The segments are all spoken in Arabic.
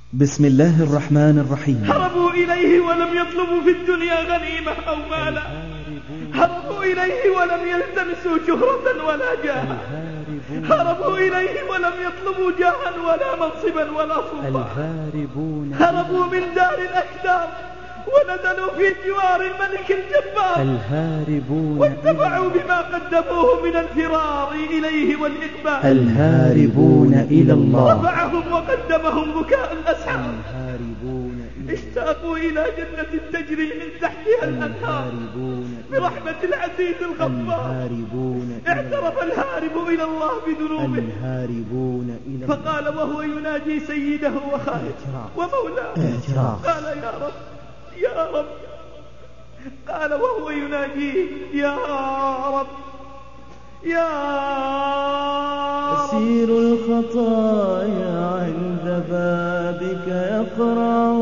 بسم الله الرحمن الرحيم. هربوا إليه ولم يطلبوا في الدنيا غنيمة أو مالا، هربوا إليه ولم يلتمسوا شهرة ولا جاها، هربوا إليه ولم يطلبوا جاها ولا منصبا ولا سلطان، هربوا من دار الأكدار ونزلوا في جوار الملك الجبار، واتبعوا بما قدموه من الفرار إليه والإقبال. الهاربون إلى الله رفعهم وقدمهم بكاء الأسحار، اشتاقوا إلى جنة تجري من تحتها الأنهار برحمة العزيز الغفار. اعترف الهارب إلى الله بذنوبه فقال وهو يناجي سيده وخالده ومولاه، قال يا رب يا رب، قال وهو يناجيه يا رب يا رب. أسير الخطايا عند بابك يقرع،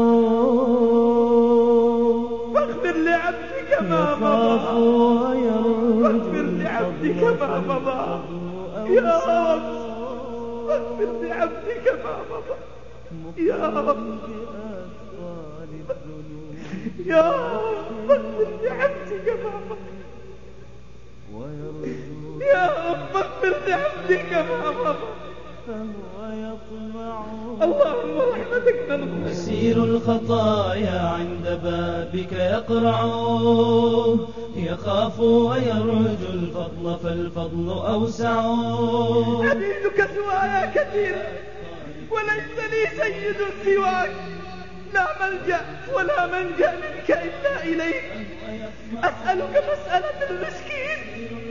فاغفر لعبدك ما مضى، فاغفر لعبدك ما مضى يا رب، فاغفر لعبدك ما مضى يا رب يا رب، فاغفر لعبدك ما مضى يا رب، فاغفر لعبدك ما مضى. اللهم رحمتك نرجو. أسير الخطايا عند بابك يقرع، يخاف ويرجو الفضل فالفضل أوسع. عبيدك سوايا كثير وليس لي سيد سواك، لا ملجأ ولا منجأ منك إلا إليك. أسألك مسألة المسكين،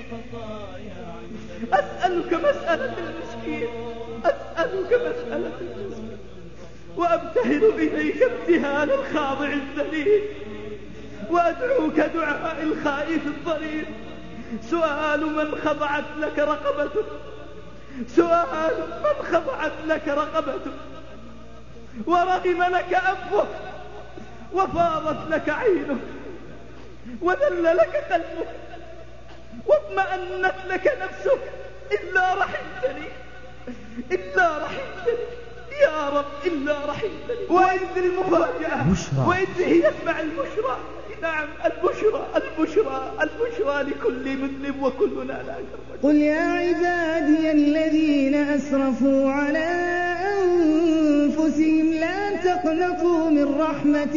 أسألك مسألة المسكين، أسألك مسألة المسكين، وأبتهل إليك ابتهال الخاضع الذليل، وأدعوك دعاء الخائف الضرير. سؤال من خضعت لك رقبته، سؤال من خضعت لك رقبته، ورغم لك أنفه، وفاضت لك عينه، وذل لك قلبه، واطمأنت لك نفسك، إلا رحمتني، إلا رحمتني يا رب، إلا رحمتني. وإذ المفاجأة، وإذ هي يسمع البشرى، نعم البشرى، البشرى، البشرى لكل مذنب وكلنا لا كرم. قل يا عبادي الذين أسرفوا على أنفسهم لا تقنطوا من رحمة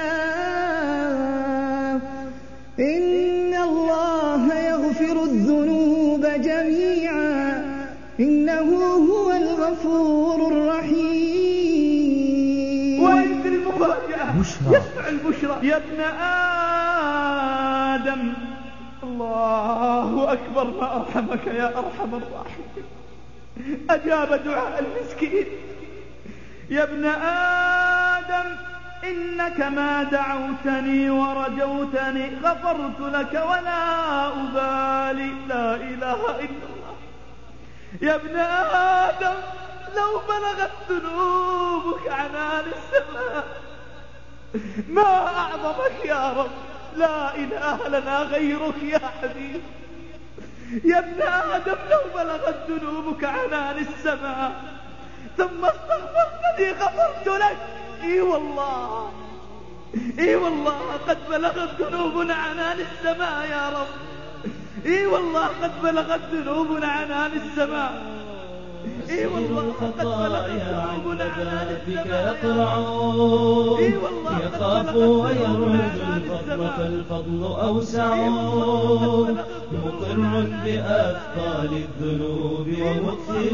الله، إن الله يغفر الذنوب جميعا إنه هو الغفور الرحيم. وإذ المفاجأة يسمع البشرى، يا ابن آدم، الله أكبر، ما أرحمك يا أرحم الراحمين. أجاب دعاء المسكين، يا ابن آدم إنك ما دعوتني ورجوتني غفرت لك ولا أبالي، لا إله إلا الله. يا ابن آدم لو بلغت ذنوبك عنان السماء ما أعظمك يا رب، لا إله لنا غيرك يا حبيب. يا ابن آدم لو بلغت ذنوبك عنان السماء ثم استغفرتني غفرت لك. اي والله، اي والله قد بلغت ذنوبنا عنان السماء يا رب، اي والله قد بلغت ذنوبنا عنان السماء، اي والله قد بلغت ذنوبنا عنان السماء، اي والله يخاف ويرجو الفضل فالفضل أوسع، مقر بأثقال الذنوب ومكثر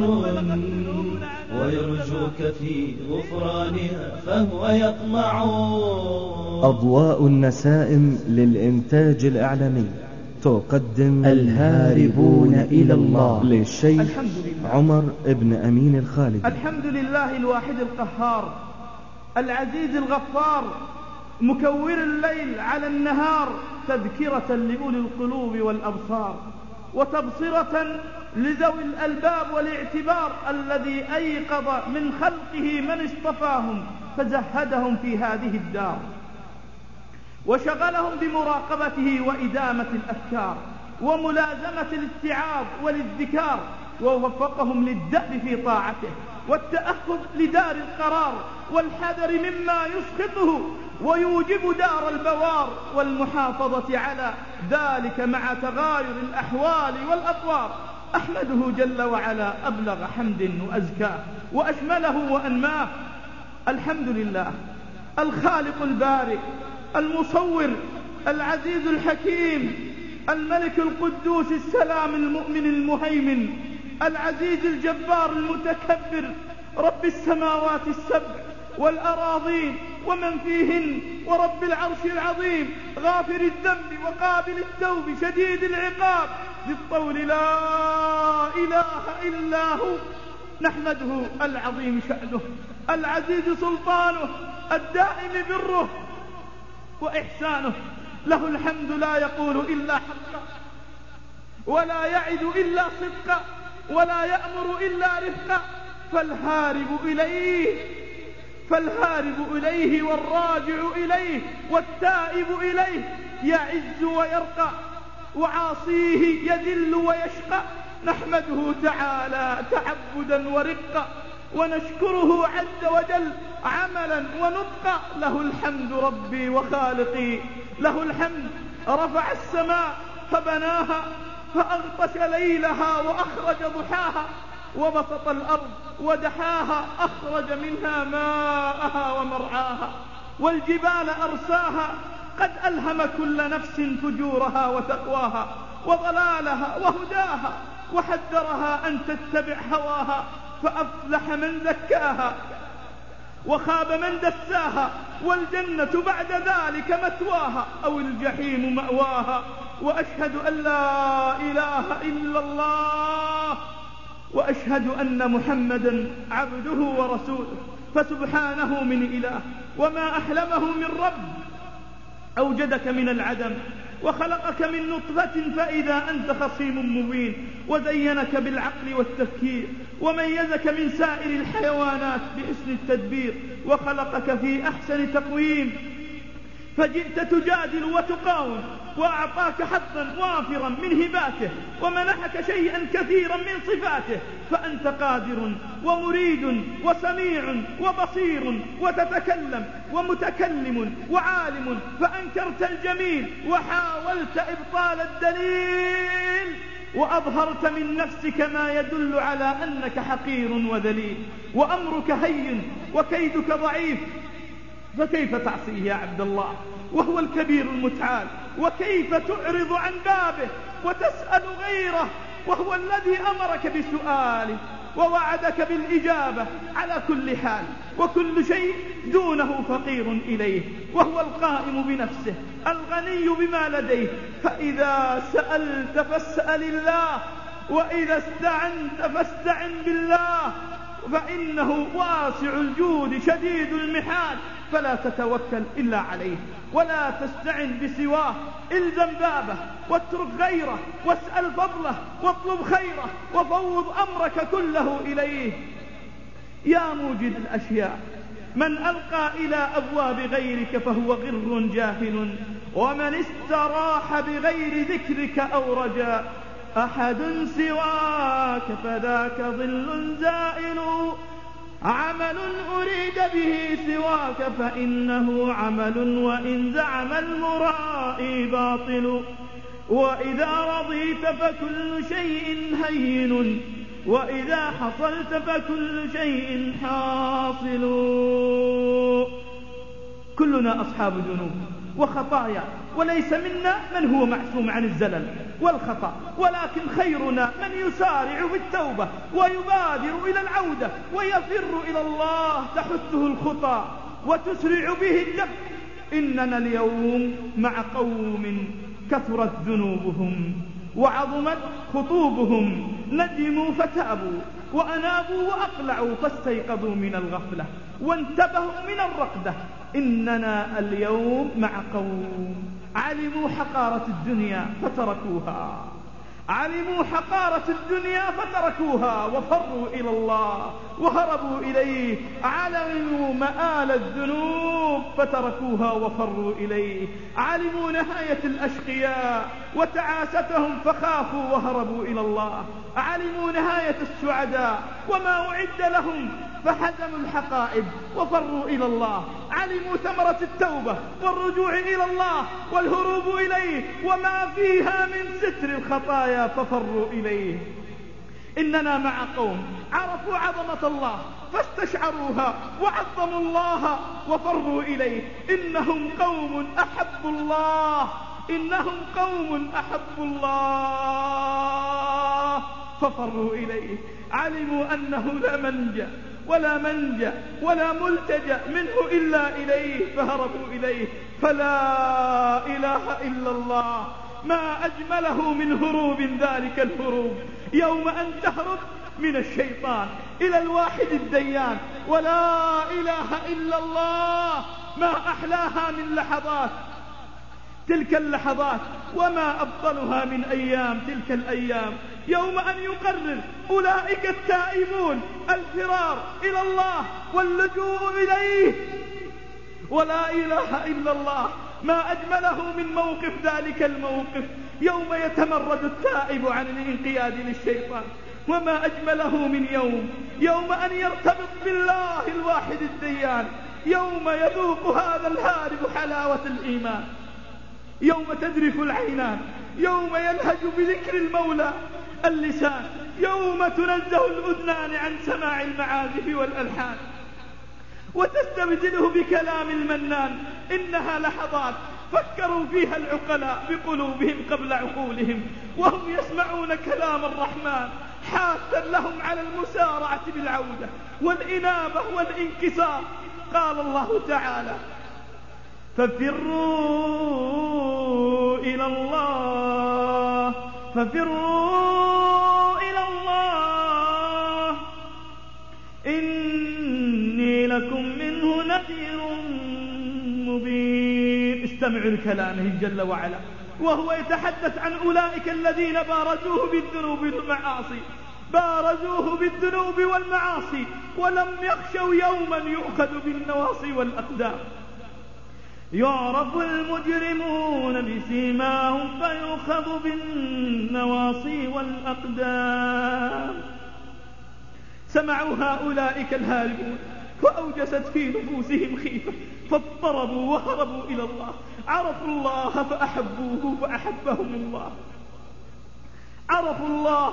ويرجوك في غفرانها فهو يطمع. أضواء النسائم للإنتاج الإعلامي تقدم الهاربون إلى الله للشيخ عمر بن أمين الخالدي. الحمد لله الواحد القهار العزيز الغفار، مكور الليل على النهار، تذكرة لأولي القلوب والأبصار، وتبصرة لذوي الألباب والاعتبار، الذي أيقظ من خلقه من اصطفاهم فزهدهم في هذه الدار، وشغلهم بمراقبته وإدامة الأفكار وملازمة الاتعاظ والادذكار، ووفقهم للدأب في طاعته والتأهب لدار القرار والحذر مما يسخطه ويوجب دار البوار، والمحافظة على ذلك مع تغاير الأحوال والأطوار. أحمده جل وعلا أبلغ حمد وأزكاه وأشمله وأنماه. الحمد لله الخالق البارئ المصور العزيز الحكيم الملك القدوس السلام المؤمن المهيمن العزيز الجبار المتكبر، رب السماوات السبع والأراضين ومن فيهن، ورب العرش العظيم، غافر الذنب وقابل التوب شديد العقاب ذي الطول لا إله إلا هو. نحمده العظيم شأنه العزيز سلطانه الدائم بره وإحسانه. له الحمد لا يقول إلا حقا ولا يعد إلا صدقا ولا يأمر إلا رفقا، فالهارب إليه والراجع إليه والتائب إليه يعز ويرقى، وعاصيه يذل ويشقى. نحمده تعالى تعبدا ورقا ونشكره عز وجل عملا ونطقا. له الحمد ربي وخالقي، له الحمد رفع السماء فبناها فأغطش ليلها وأخرج ضحاها، وبسط الأرض ودحاها أخرج منها ماءها ومرعاها، والجبال أرساها قد ألهم كل نفس فجورها وتقواها وضلالها وهداها، وحذرها أن تتبع هواها فأفلح من زكاها وخاب من دساها، والجنة بعد ذلك مثواها أو الجحيم مأواها. وأشهد أن لا إله إلا الله وأشهد أن محمدا عبده ورسوله، فسبحانه من إله وما أحلمه من رب. أوجدك من العدم وخلقك من نطفة فإذا أنت خصيم مبين، وزينك بالعقل والتفكير وميزك من سائر الحيوانات بحسن التدبير، وخلقك في أحسن تقويم فجئت تجادل وتقاوم، وأعطاك حظا وافرا من هباته ومنحك شيئا كثيرا من صفاته، فأنت قادر ومريد وسميع وبصير وتتكلم ومتكلم وعالم، فأنكرت الجميل وحاولت إبطال الدليل، وأظهرت من نفسك ما يدل على أنك حقير وذليل، وأمرك هين وكيدك ضعيف، فكيف تعصيه يا عبد الله وهو الكبير المتعال؟ وكيف تعرض عن بابه وتسأل غيره وهو الذي أمرك بسؤاله ووعدك بالإجابة على كل حال، وكل شيء دونه فقير إليه، وهو القائم بنفسه الغني بما لديه. فإذا سألت فاسأل الله، وإذا استعنت فاستعن بالله، فإنه واسع الجود شديد المحال، فلا تتوكل إلا عليه ولا تستعن بسواه. الزم بابه واترك غيره واسأل فضله واطلب خيره وفوض أمرك كله إليه. يا موجد الأشياء، من ألقى إلى أبواب غيرك فهو غر جاهل، ومن استراح بغير ذكرك أو رجاء أحد سواك فذاك ظل زائل، عمل أريد به سواك فإنه عمل، وإن زعم المرائي باطل. وإذا رضيت فكل شيء هين، وإذا حصلت فكل شيء حاصل. كلنا أصحاب ذنوب وخطايا، وليس منا من هو معصوم عن الزلل والخطأ، ولكن خيرنا من يسارع في التوبة ويبادر إلى العودة ويفر إلى الله تحثه الخطى وتسرع به الدفع. إننا اليوم مع قوم كثرت ذنوبهم وعظمت خطوبهم، ندموا فتابوا وأنابوا وأقلعوا فاستيقظوا من الغفلة وانتبهوا من الرقدة. إننا اليوم مع قوم علموا حقارة الدنيا فتركوها، علموا حقارة الدنيا فتركوها وفروا إلى الله وهربوا إليه. علموا مآل الذنوب فتركوها وفروا إليه. علموا نهاية الأشقياء وتعاستهم فخافوا وهربوا إلى الله. علموا نهاية السعداء وما أعد لهم فحزموا الحقائب وفروا إلى الله. علموا ثمرة التوبة والرجوع إلى الله والهروب إليه وما فيها من ستر الخطايا ففروا إليه. إننا مع قوم عرفوا عظمة الله فاستشعروها وعظموا الله وفروا إليه. إنهم قوم أحبوا الله، إنهم قوم أحبوا الله ففروا إليه. علموا أنه لا منجا ولا منجا ولا ملتجأ منه إلا إليه فهربوا إليه. فلا إله إلا الله ما أجمله من هروب ذلك الهروب، يوم أن تهرب من الشيطان إلى الواحد الديان. ولا إله إلا الله ما أحلاها من لحظات، تلك اللحظات وما أفضلها من أيام تلك الأيام، يوم أن يقرر أولئك التائبون الفرار إلى الله واللجوء إليه. ولا إله إلا الله ما أجمله من موقف ذلك الموقف، يوم يتمرد التائب عن الانقياد للشيطان. وما أجمله من يوم أن يرتبط بالله الواحد الديان، يوم يذوق هذا الهارب حلاوة الإيمان، يوم تذرف العينان، يوم يلهج بذكر المولى اللسان، يوم تنزه الأذنان عن سماع المعازف والألحان وتستبدله بكلام المنان. إنها لحظات فكروا فيها العقلاء بقلوبهم قبل عقولهم وهم يسمعون كلام الرحمن حاثا لهم على المسارعة بالعودة والإنابة والانكسار. قال الله تعالى: ففروا إلى الله، ففروا إلى الله إني لكم منه نذير مبين. استمعوا لكلامه جل وعلا وهو يتحدث عن أولئك الذين بارزوه بالذنوب والمعاصي، بارزوه بالذنوب والمعاصي ولم يخشوا يوما يؤخذ بالنواصي والأقدام. يعرف المجرمون بسيماهم فيؤخذ بالنواصي والأقدام. سمعوا هؤلاء الهاربون وأوجست في نفوسهم خيفة فاضطربوا وهربوا إلى الله. عرفوا الله فأحبوه فأحبهم الله، عرفوا الله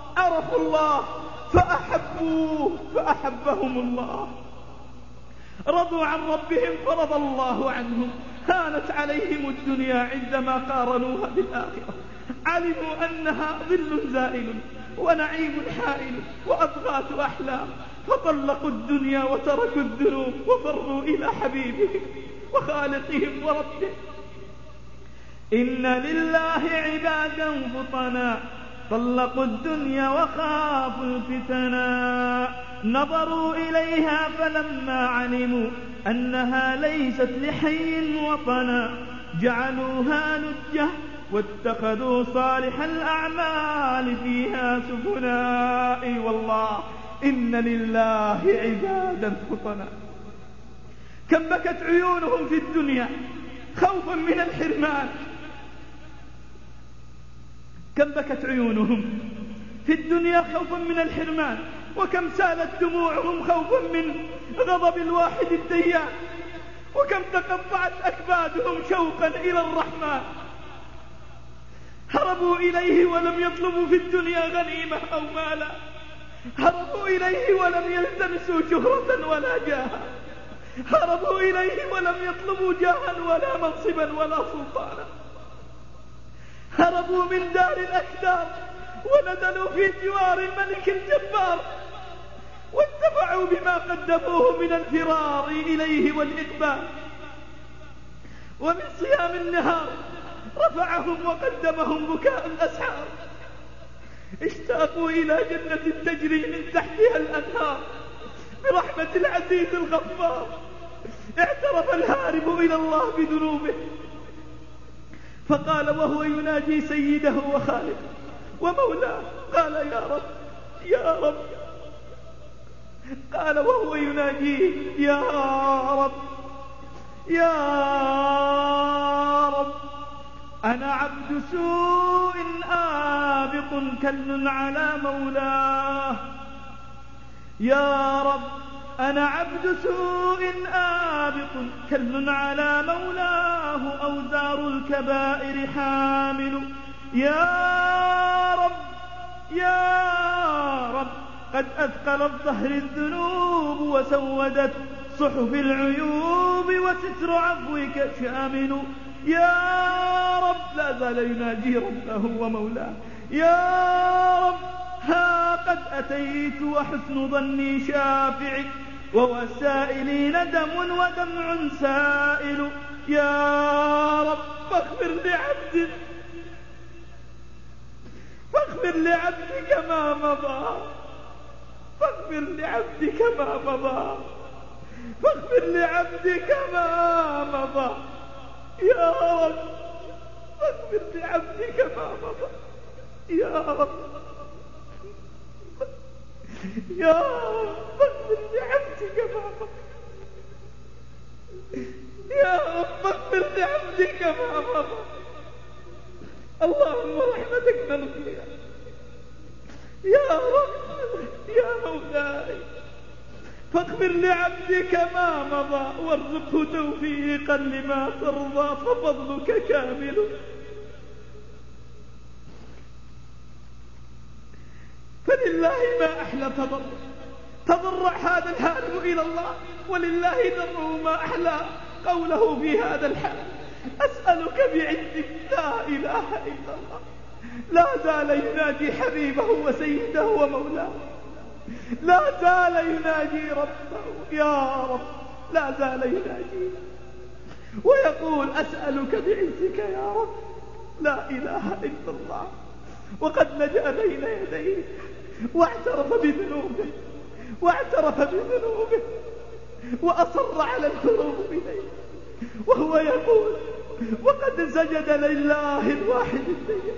فأحبوه فأحبهم الله. رضوا عن ربهم فرضى الله عنهم. هانت عليهم الدنيا عندما قارنوها بالآخرة. علموا أنها ظل زائل ونعيم حائل وأضغاث أحلام، فطلقوا الدنيا وتركوا الذنوب وفروا إلى حبيبهم وخالقهم وربهم. إن لله عبادا فطنا طلقوا الدنيا وخافوا الفتنا، نظروا إليها فلما علموا أنها ليست لحي وطنا جعلوها لجة واتخذوا صالح الأعمال فيها سفنا. أي والله إن لله عبادا فطنا. كم بكت عيونهم في الدنيا خوفا من الحرمان، كم بكت عيونهم في الدنيا خوفا من الحرمان، وكم سالت دموعهم خوفا من غضب الواحد الديان، وكم تقطعت أكبادهم شوقا إلى الرحمن. هربوا إليه ولم يطلبوا في الدنيا غنيمة أو مالا، هربوا إليه ولم يلتمسوا شهرة ولا جاها، هربوا إليه ولم يطلبوا جاها ولا منصبا ولا سلطانا. هربوا من دار الأكدار ونزلوا في جوار الملك الجبار، وانتفعوا بما قدموه من الفرار إليه والإقبال. ومن صيام النهار رفعهم وقدمهم بكاء الأسحار. اشتاقوا إلى جنة تجري من تحتها الأنهار برحمة العزيز الغفار. اعترف الهارب إلى الله بذنوبه فقال وهو يناجي سيده وخالقه: ومولاه. قال يا رب يا رب. قال وهو يناجيه يا رب يا رب أنا عبد سوء آبق كل على مولاه. يا رب أنا عبد سوء آبق كل على مولاه أوزار الكبائر حامل. يا رب يا رب قد أثقل الظهر الذنوب وسودت صحف العيوب وستر عفوك شامل. يا رب لا زال يناجي ربه ومولاه. يا رب ها قد أتيت وحسن ظني شافع ووسائلي ندم ودمع سائل. يا رب فاغفر لعبدك ما مضى. فاغفر لعبدك ما مضى. فاغفر لعبدك ما مضى. يا رب فاغفر لعبدك ما مضى. يا رب يا رب فاغفر لعبدك ما مضى. يا رب فاغفر لعبدك ما مضى. اللهم رحمتك نرجوها. يا رب يا مولاي فاغفر لعبدك ما مضى وارزقه توفيقا لما ترضى ففضلك كامل. فلله ما أحلى تضرع هذا الهارب إلى الله، ولله در ما أحلى قوله في هذا الحال. أسألك بعزك لا إله إلا الله. لا زال يناجي حبيبه وسيده ومولاه. لا زال يناجي ربه يا رب. لا زال يناجي ويقول أسألك بعزك يا رب لا إله إلا الله. وقد لجأ بين يديه واعترف بذنوبه وأصر على الهروب إليه وهو يقول وقد سجد لله الواحد الديان.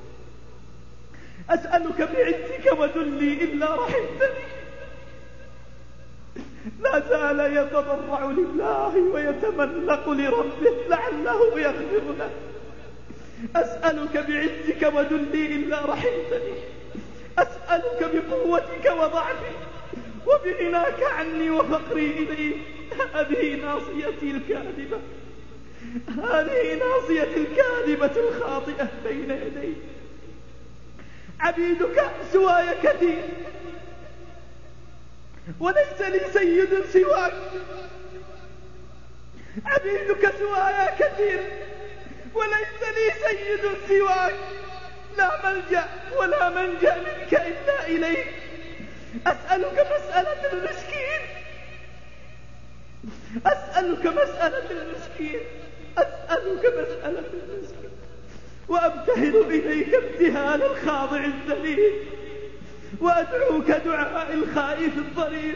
أسألك بعزك وذلي إلا رحمتني. لا زال يتضرع لله ويتملق لربه لعله يغفر له. أسألك بعزك وذلي إلا رحمتني. أسألك بقوتك وضعفي وبغناك عني وفقري إليك. هذه ناصيتي الكاذبة الخاطئة بين يديك. عبيدك سواي كثير وليس لي سيد سواك. عبيدك سواي كثير وليس لي سيد سواك. لا ملجأ ولا منجأ منك إلا إليك. أسألك مسألة المسكين. وأبتهل إليك ابتهال الخاضع الذليل وأدعوك دعاء الخائف الضرير.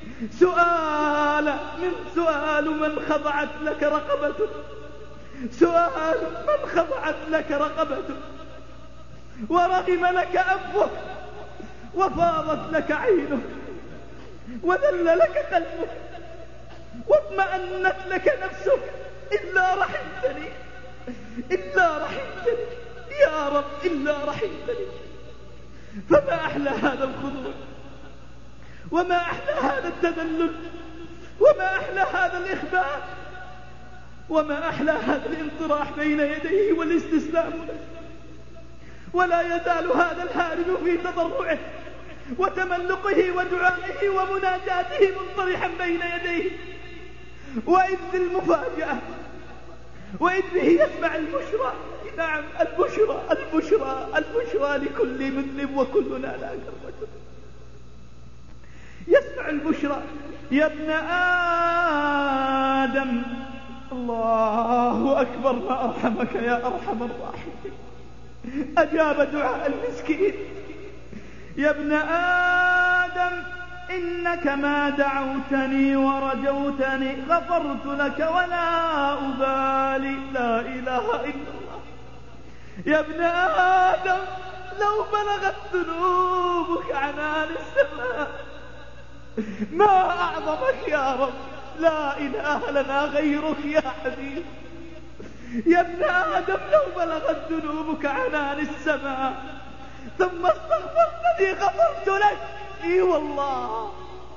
سؤال من خضعت لك رقبته ورغم لك أنفه وفاضت لك عينه وذل لك قلبه واطمأنت لك نفسك إلا رحمتني يا رب إلا رحمتني. فما أحلى هذا الخضوع وما أحلى هذا التذلل وما أحلى هذا الإخبار وما أحلى هذا الانطراح بين يديه والاستسلام له. ولا يزال هذا الهارب في تضرعه وتملقه ودعائه ومناجاته منطرحا بين يديه. وإذ المفاجأة وإذ به يسمع البشرى. نعم البشرى لكل مذنب وكلنا لا كربة. يسمع البشرى يا ابن آدم. الله أكبر ما أرحمك يا أرحم الراحمين. أجاب دعاء المسكين. يا ابن آدم إنك ما دعوتني ورجوتني غفرت لك ولا أبالي. لا إله إلا الله. يا ابن آدم لو بلغت ذنوبك عنان السماء. ما أعظمك يا رب، لا إله لنا غيرك يا حبيب. يا ابن آدم لو بلغت ذنوبك عنان السماء ثم استغفرتني غفرت لك. اي والله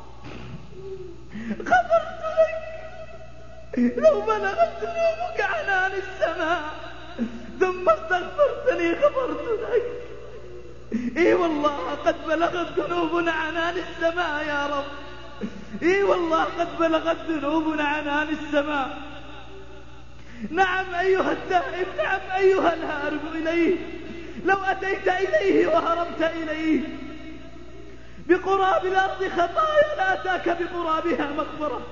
غفرت لك. لو بلغت ذنوبك عنان السماء ثم استغفرتني غفرت لك. اي والله قد بلغت ذنوبنا عنان السماء يا رب. اي والله قد بلغت ذنوبنا عنان السماء. نعم أيها التائب، نعم أيها الهارب إليه، لو أتيت إليه وهربت إليه بقراب الأرض خطايا لأتاك بقرابها مغفرة.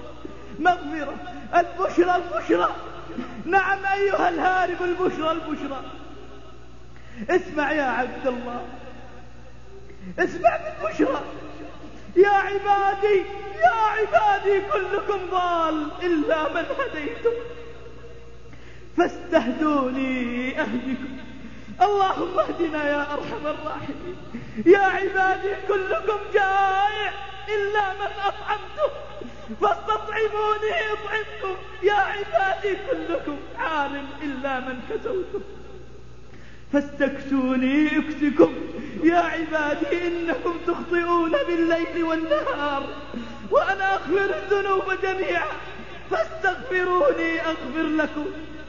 البشرى. نعم أيها الهارب، البشرى. اسمع يا عبد الله، اسمع بالبشرى. يا عبادي كلكم ضال إلا من هديتم فاستهدوني أهدكم. اللهم اهدنا يا أرحم الراحمين. يا عبادي كلكم جائع إلا من أطعمته فاستطعموني أطعمكم. يا عبادي كلكم عار إلا من كسوتم فاستكسوني أكسكم. يا عبادي إنكم تخطئون بالليل والنهار وأنا أغفر الذنوب جميعا فاستغفروني أغفر لكم.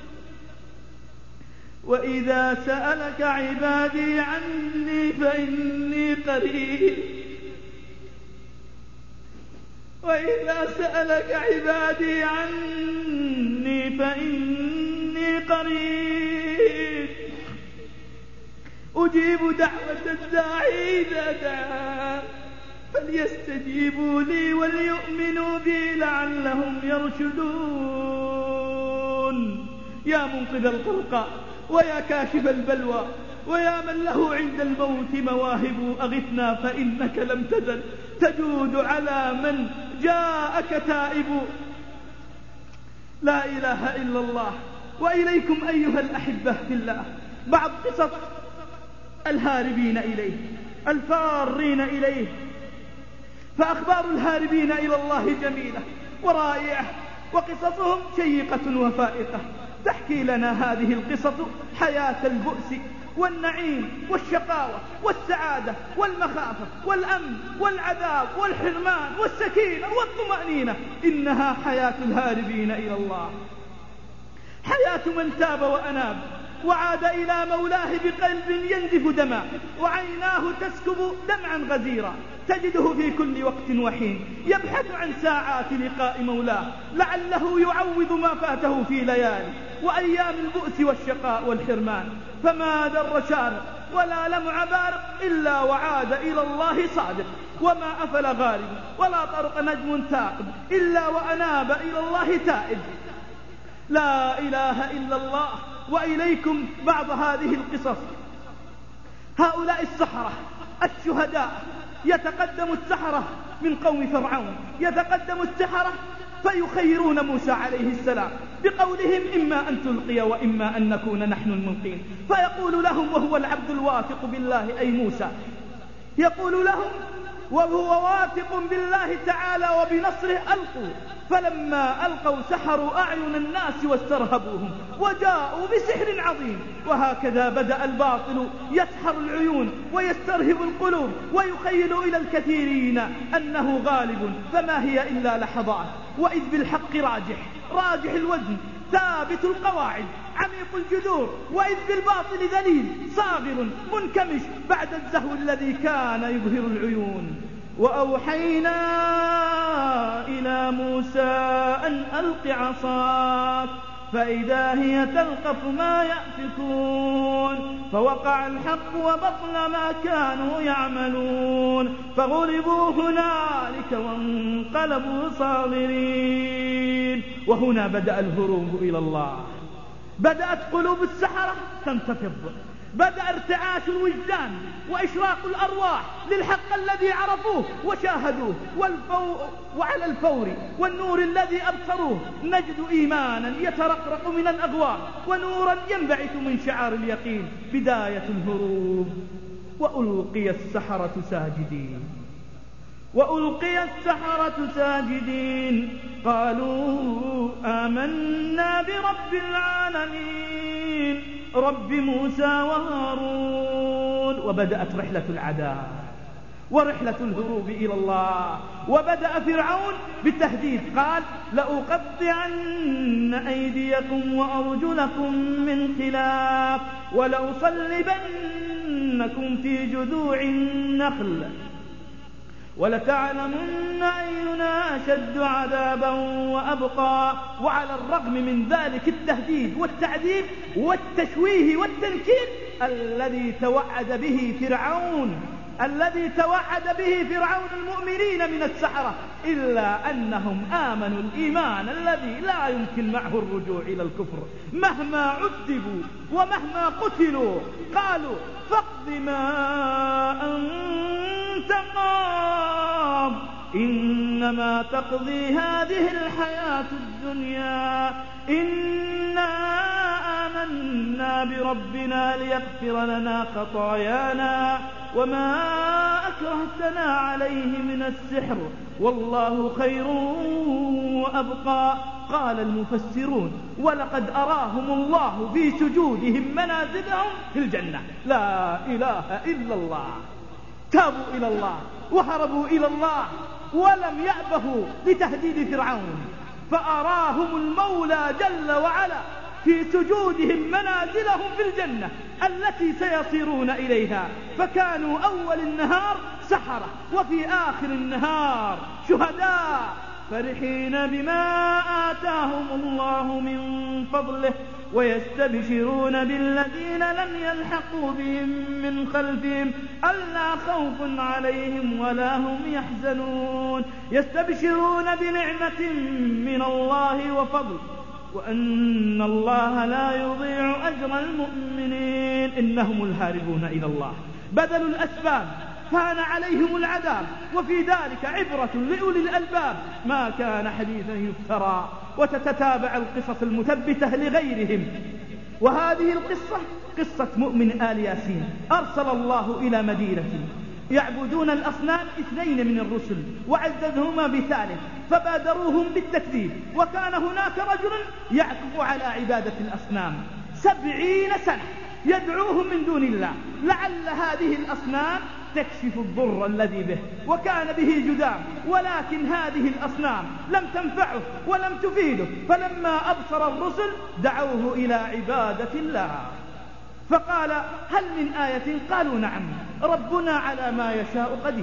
وإذا سألك عبادي عني فإني قريب. وإذا سألك عبادي عني فإني قريب أجيب دعوة الداعي إذا دعان فليستجيبوا لي وليؤمنوا بي لعلهم يرشدون. يا منقذ القرقى ويا كاشف البلوى ويا من له عند الموت مواهب أغثنا فإنك لم تزل تجود على من جاءك تائب. لا إله إلا الله. وإليكم أيها الأحبة في الله بعض قصص الهاربين إليه الفارين إليه. فأخبار الهاربين إلى الله جميلة ورائعة وقصصهم شيقة وفائقة. تحكي لنا هذه القصص حياة البؤس والنعيم والشقاوة والسعادة والمخافة والأمن والعذاب والحرمان والسكينة والطمأنينة. إنها حياة الهاربين إلى الله، حياة من تاب وأناب وعاد إلى مولاه بقلب ينزف دما وعيناه تسكب دمعا غزيرا. تجده في كل وقت وحين يبحث عن ساعات لقاء مولاه لعله يعوض ما فاته في ليالي وأيام البؤس والشقاء والحرمان. فما در شارق ولا لمع بارق إلا وعاد إلى الله صادق. وما أفل غارب ولا طرق نجم ثاقب إلا وأناب إلى الله تائب. لا إله إلا الله. وإليكم بعض هذه القصص. هؤلاء السحرة الشهداء يتقدم السحرة من قوم فرعون، يتقدم السحرة فيخيرون موسى عليه السلام بقولهم إما أن تلقي وإما أن نكون نحن الملقين. فيقول لهم وهو العبد الواثق بالله أي موسى، يقول لهم وهو واثق بالله تعالى وبنصره ألقوا. فلما ألقوا سحروا أعين الناس واسترهبوهم وجاءوا بسحر عظيم. وهكذا بدأ الباطل يسحر العيون ويسترهب القلوب ويخيل إلى الكثيرين أنه غالب، فما هي إلا لحظات. وإذ بالحق راجح الوزن ثابت القواعد عميق الجذور، وإذ بالباطل ذليل صاغر منكمش بعد الزهو الذي كان يبهر العيون. وأوحينا إلى موسى أن ألق عصاك فإذا هي تلقف ما يأفكون. فوقع الحق وبطل ما كانوا يعملون فغلبوا هنالك وانقلبوا صاغرين. وهنا بدأ الهروب إلى الله. بدأت قلوب السحرة تنتفض، بدأ ارتعاش الوجدان وإشراق الأرواح للحق الذي عرفوه وشاهدوه. وعلى الفور والنور الذي أبصروه نجد إيمانا يترقرق من الأغوار ونورا ينبعث من شعار اليقين. بداية الهروب. وألقي السحرة ساجدين قالوا آمنا برب العالمين رب موسى وهارون. وبدأت رحلة العذاب ورحلة الهروب إلى الله. وبدأ فرعون بالتهديد، قال لأقطعن أيديكم وأرجلكم من خلاف ولأصلبنكم في جذوع النخل ولتعلمن أينا أشد عذابا وأبقى. وعلى الرغم من ذلك التهديد والتعذيب والتشويه والتنكيل الذي توعد به فرعون المؤمنين من السحرة، إلا أنهم آمنوا الإيمان الذي لا يمكن معه الرجوع إلى الكفر مهما عذبوا ومهما قتلوا. قالوا فاقض ما أنت قاض إنما تقضي هذه الحياة الدنيا إنا آمنا بربنا ليغفر لنا خطايانا وما أكرهتنا عليه من السحر والله خير وأبقى. قال المفسرون ولقد أراهم الله في سجودهم منازلهم في الجنة. لا إله إلا الله. تابوا إلى الله وهربوا إلى الله ولم يأبهوا لتهديد فرعون، فأراهم المولى جل وعلا في سجودهم منازلهم في الجنة التي سيصيرون إليها. فكانوا أول النهار سحرة وفي آخر النهار شهداء فرحين بما آتاهم الله من فضله ويستبشرون بالذين لم يلحقوا بهم من خلفهم ألا خوف عليهم ولا هم يحزنون. يستبشرون بنعمة من الله وفضل وأن الله لا يضيع أجر المؤمنين. إنهم الهاربون إلى الله بذلوا الأسباب كان عليهم العذاب، وفي ذلك عبرة لأولي الألباب ما كان حديثا يفترى. وتتتابع القصص المثبتة لغيرهم. وهذه القصة قصة مؤمن آل ياسين أرسل الله إلى مدينة يعبدون الأصنام 2 من الرسل وعززهما ب3 فبادروهم بالتكذيب. وكان هناك رجل يعكف على عبادة الأصنام 70 سنة يدعوهم من دون الله لعل هذه الأصنام تكشف الضر الذي به، وكان به جذام، ولكن هذه الأصنام لم تنفعه ولم تفيده. فلما أبصر الرسل دعوه إلى عبادة الله فقال هل من آية؟ قالوا نعم ربنا على ما يشاء قدير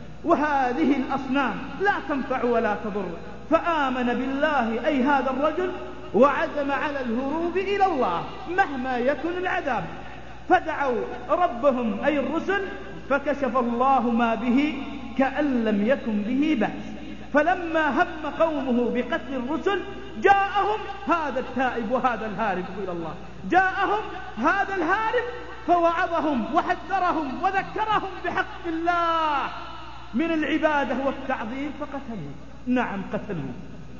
وهذه الأصنام لا تنفع ولا تضر. فآمن بالله أي هذا الرجل وعزم على الهروب إلى الله مهما يكن العذاب. فدعوا ربهم أي الرسل فكشف الله ما به كأن لم يكن به بأس. فلما هم قومه بقتل الرسل جاءهم هذا التائب وهذا الهارب إلى الله، جاءهم هذا الهارب فوعظهم وحذرهم وذكرهم بحق الله من العبادة والتعظيم فقتلوا. نعم قتلوا،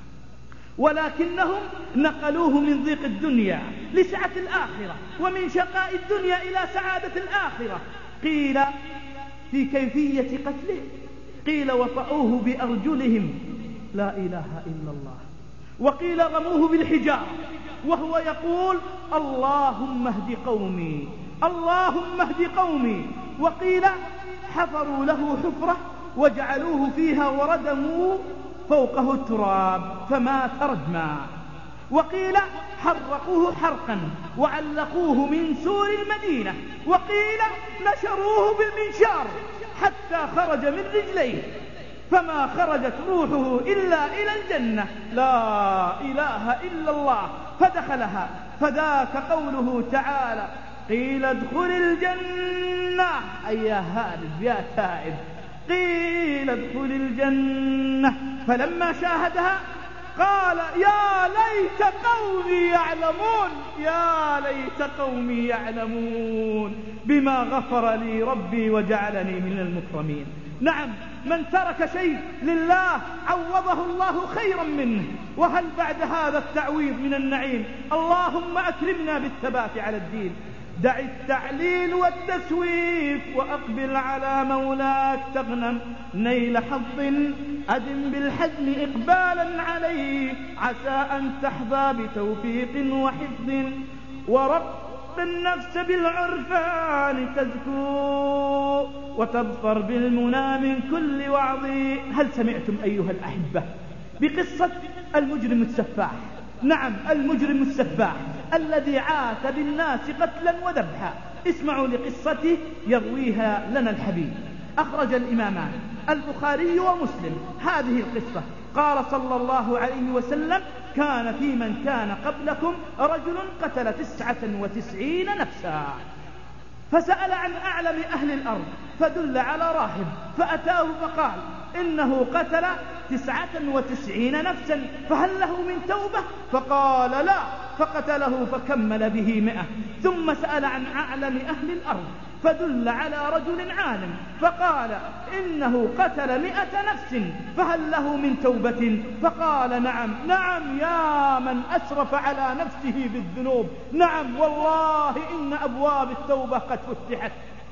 ولكنهم نقلوه من ضيق الدنيا لسعة الآخرة ومن شقاء الدنيا إلى سعادة الآخرة. قيل في كيفية قتله قيل وطأوه بأرجلهم لا إله إلا الله، وقيل رموه بالحجارة وهو يقول اللهم اهد قومي اللهم اهد قومي. وقيل حفروا له حفرة وجعلوه فيها وردموا فوقه التراب فمات رجما. وقيل حرقوه حرقا وعلقوه من سور المدينة. وقيل نشروه بالمنشار حتى خرج من رجليه فما خرجت روحه إلا إلى الجنة لا إله إلا الله فدخلها. فذاك قوله تعالى قيل ادخل الجنة أي يا هارب يا تائب قيل ادخل الجنة. فلما شاهدها قال يا ليت قومي يعلمون يا ليت قومي يعلمون بما غفر لي ربي وجعلني من المكرمين. نعم من ترك شيء لله عوضه الله خيرا منه. وهل بعد هذا التعويض من النعيم؟ اللهم أكرمنا بالثبات على الدين. دع التعليل والتسويف وأقبل على مولاك تغنم نيل حظ أدم بالحزم إقبالا عليه عسى أن تحظى بتوفيق وحفظ ورب النفس بالعرفان تزكو وتظفر بالمنى من كل وعظ. هل سمعتم أيها الأحبة بقصة المجرم السفاح؟ نعم، المجرم السفاح الذي عاث بالناس قتلا وذبحا. اسمعوا لقصته يرويها لنا الحبيب. أخرج الإمامان البخاري ومسلم هذه القصة. قال صلى الله عليه وسلم: كان في من كان قبلكم رجل قتل 99 نفسا، فسأل عن أعلم أهل الأرض فدل على راهب فأتاه فقال: إنه قتل 99 نفسا فهل له من توبة؟ فقال: لا، فقتله فكمل به 100. ثم سأل عن أعلم أهل الأرض فدل على رجل عالم فقال: إنه قتل 100 نفس فهل له من توبة؟ فقال: نعم نعم يا من أسرف على نفسه بالذنوب، نعم والله إن أبواب التوبة قد فتحت.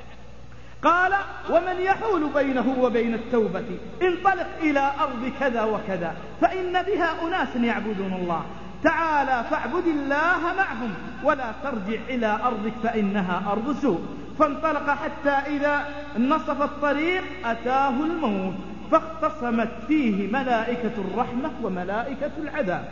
قال: ومن يحول بينه وبين التوبة؟ انطلق إلى أرض كذا وكذا فإن بها أناس يعبدون الله، تعالى فاعبد الله معهم ولا ترجع إلى أرضك فإنها أرض سوء. فانطلق حتى إذا نصف الطريق أتاه الموت فاختصمت فيه ملائكة الرحمة وملائكة العذاب.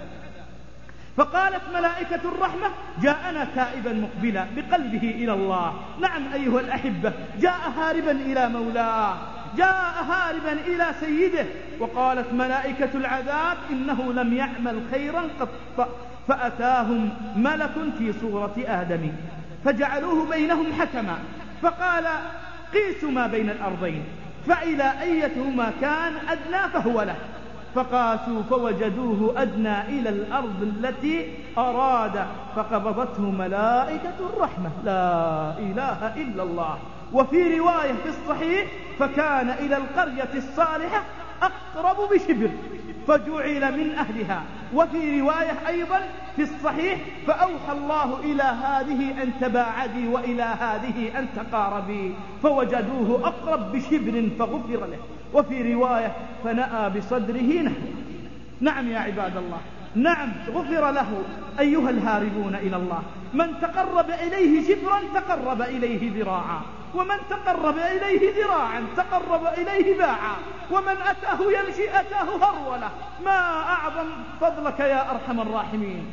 فقالت ملائكة الرحمة: جاءنا تائبا مقبلا بقلبه إلى الله. نعم أيها الأحبة، جاء هاربا إلى مولاه، جاء هاربا إلى سيده. وقالت ملائكة العذاب: إنه لم يعمل خيرا قط. فأتاهم ملك في صورة آدم فجعلوه بينهم حكما، فقال: قيسوا ما بين الأرضين فإلى أيتهما كان أدنى فهو له. فقاسوا فوجدوه أدنى إلى الأرض التي أراد فقبضته ملائكة الرحمة. لا إله إلا الله. وفي رواية في الصحيح: فكان إلى القرية الصالحة أقرب بشبر فجعل من أهلها. وفي رواية أيضا في الصحيح: فأوحى الله إلى هذه أن تباعدي وإلى هذه أن تقاربي فوجدوه أقرب بشبر فغفر له. وفي رواية: فنأى بصدره نحو. نعم يا عباد الله، نعم غفر له. أيها الهاربون إلى الله، من تقرب إليه شبرا تقرب إليه ذراعا، ومن تقرب إليه ذراعا تقرب إليه باعا، ومن أتاه يمشي أتاه هرولة. ما أعظم فضلك يا أرحم الراحمين.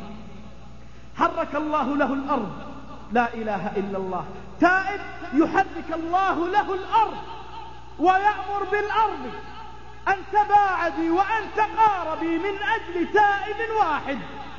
حرك الله له الأرض، لا إله إلا الله. تائب يحرك الله له الأرض ويأمر بالأرض أن تباعدي وأن تقاربي من أجل تائب واحد.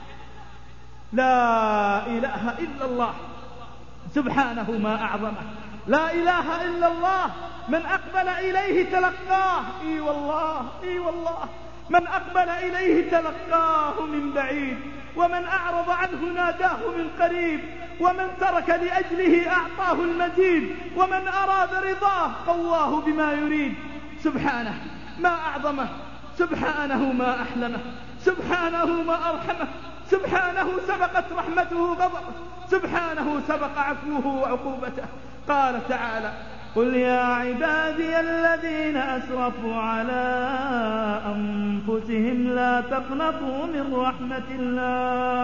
لا إله إلا الله، سبحانه ما أعظمه. لا إله إلا الله. من أقبل إليه تلقاه، إي والله إي والله، من أقبل إليه تلقاه من بعيد، ومن أعرض عنه ناداه من قريب، ومن ترك لأجله أعطاه المزيد، ومن أراد رضاه قواه بما يريد. سبحانه ما أعظمه، سبحانه ما أحلمه، سبحانه ما أرحمه، سبحانه سبقت رحمته غضبه، سبحانه سبق عفوه وعقوبته. قال تعالى: قل يا عبادي الذين أسرفوا على أنفسهم لا تقنطوا من رحمة الله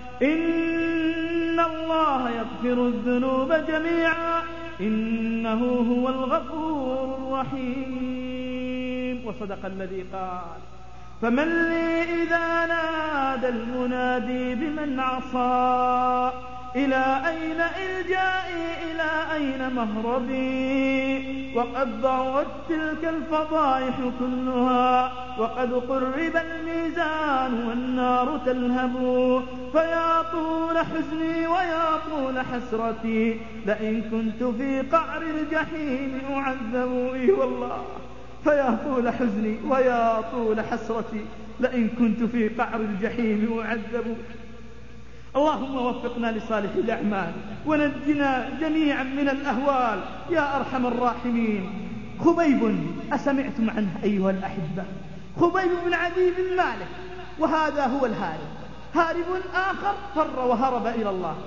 إن الله يغفر الذنوب جميعا إنه هو الغفور الرحيم. وصدق الذي قال: فمن لي إذا نادى المنادي بمن عصى إلى أين إلجائي إلى أين مهربي وقد ضوت تلك الفضائح كلها وقد قرب الميزان والنار تلهب فيا طول حزني ويا طول حسرتي لئن كنت في قعر الجحيم أعذب. إي والله، فيا طول حزني ويا طول حسرتي لئن كنت في قعر الجحيم أعذب. اللهم وفقنا لصالح الأعمال ونجنا جميعا من الأهوال يا أرحم الراحمين. خبيب أسمعتم عنه أيها الأحبة؟ خبيب بن عدي بن مالك، وهذا هو الهارب. هارب آخر فر وهرب إلى الله.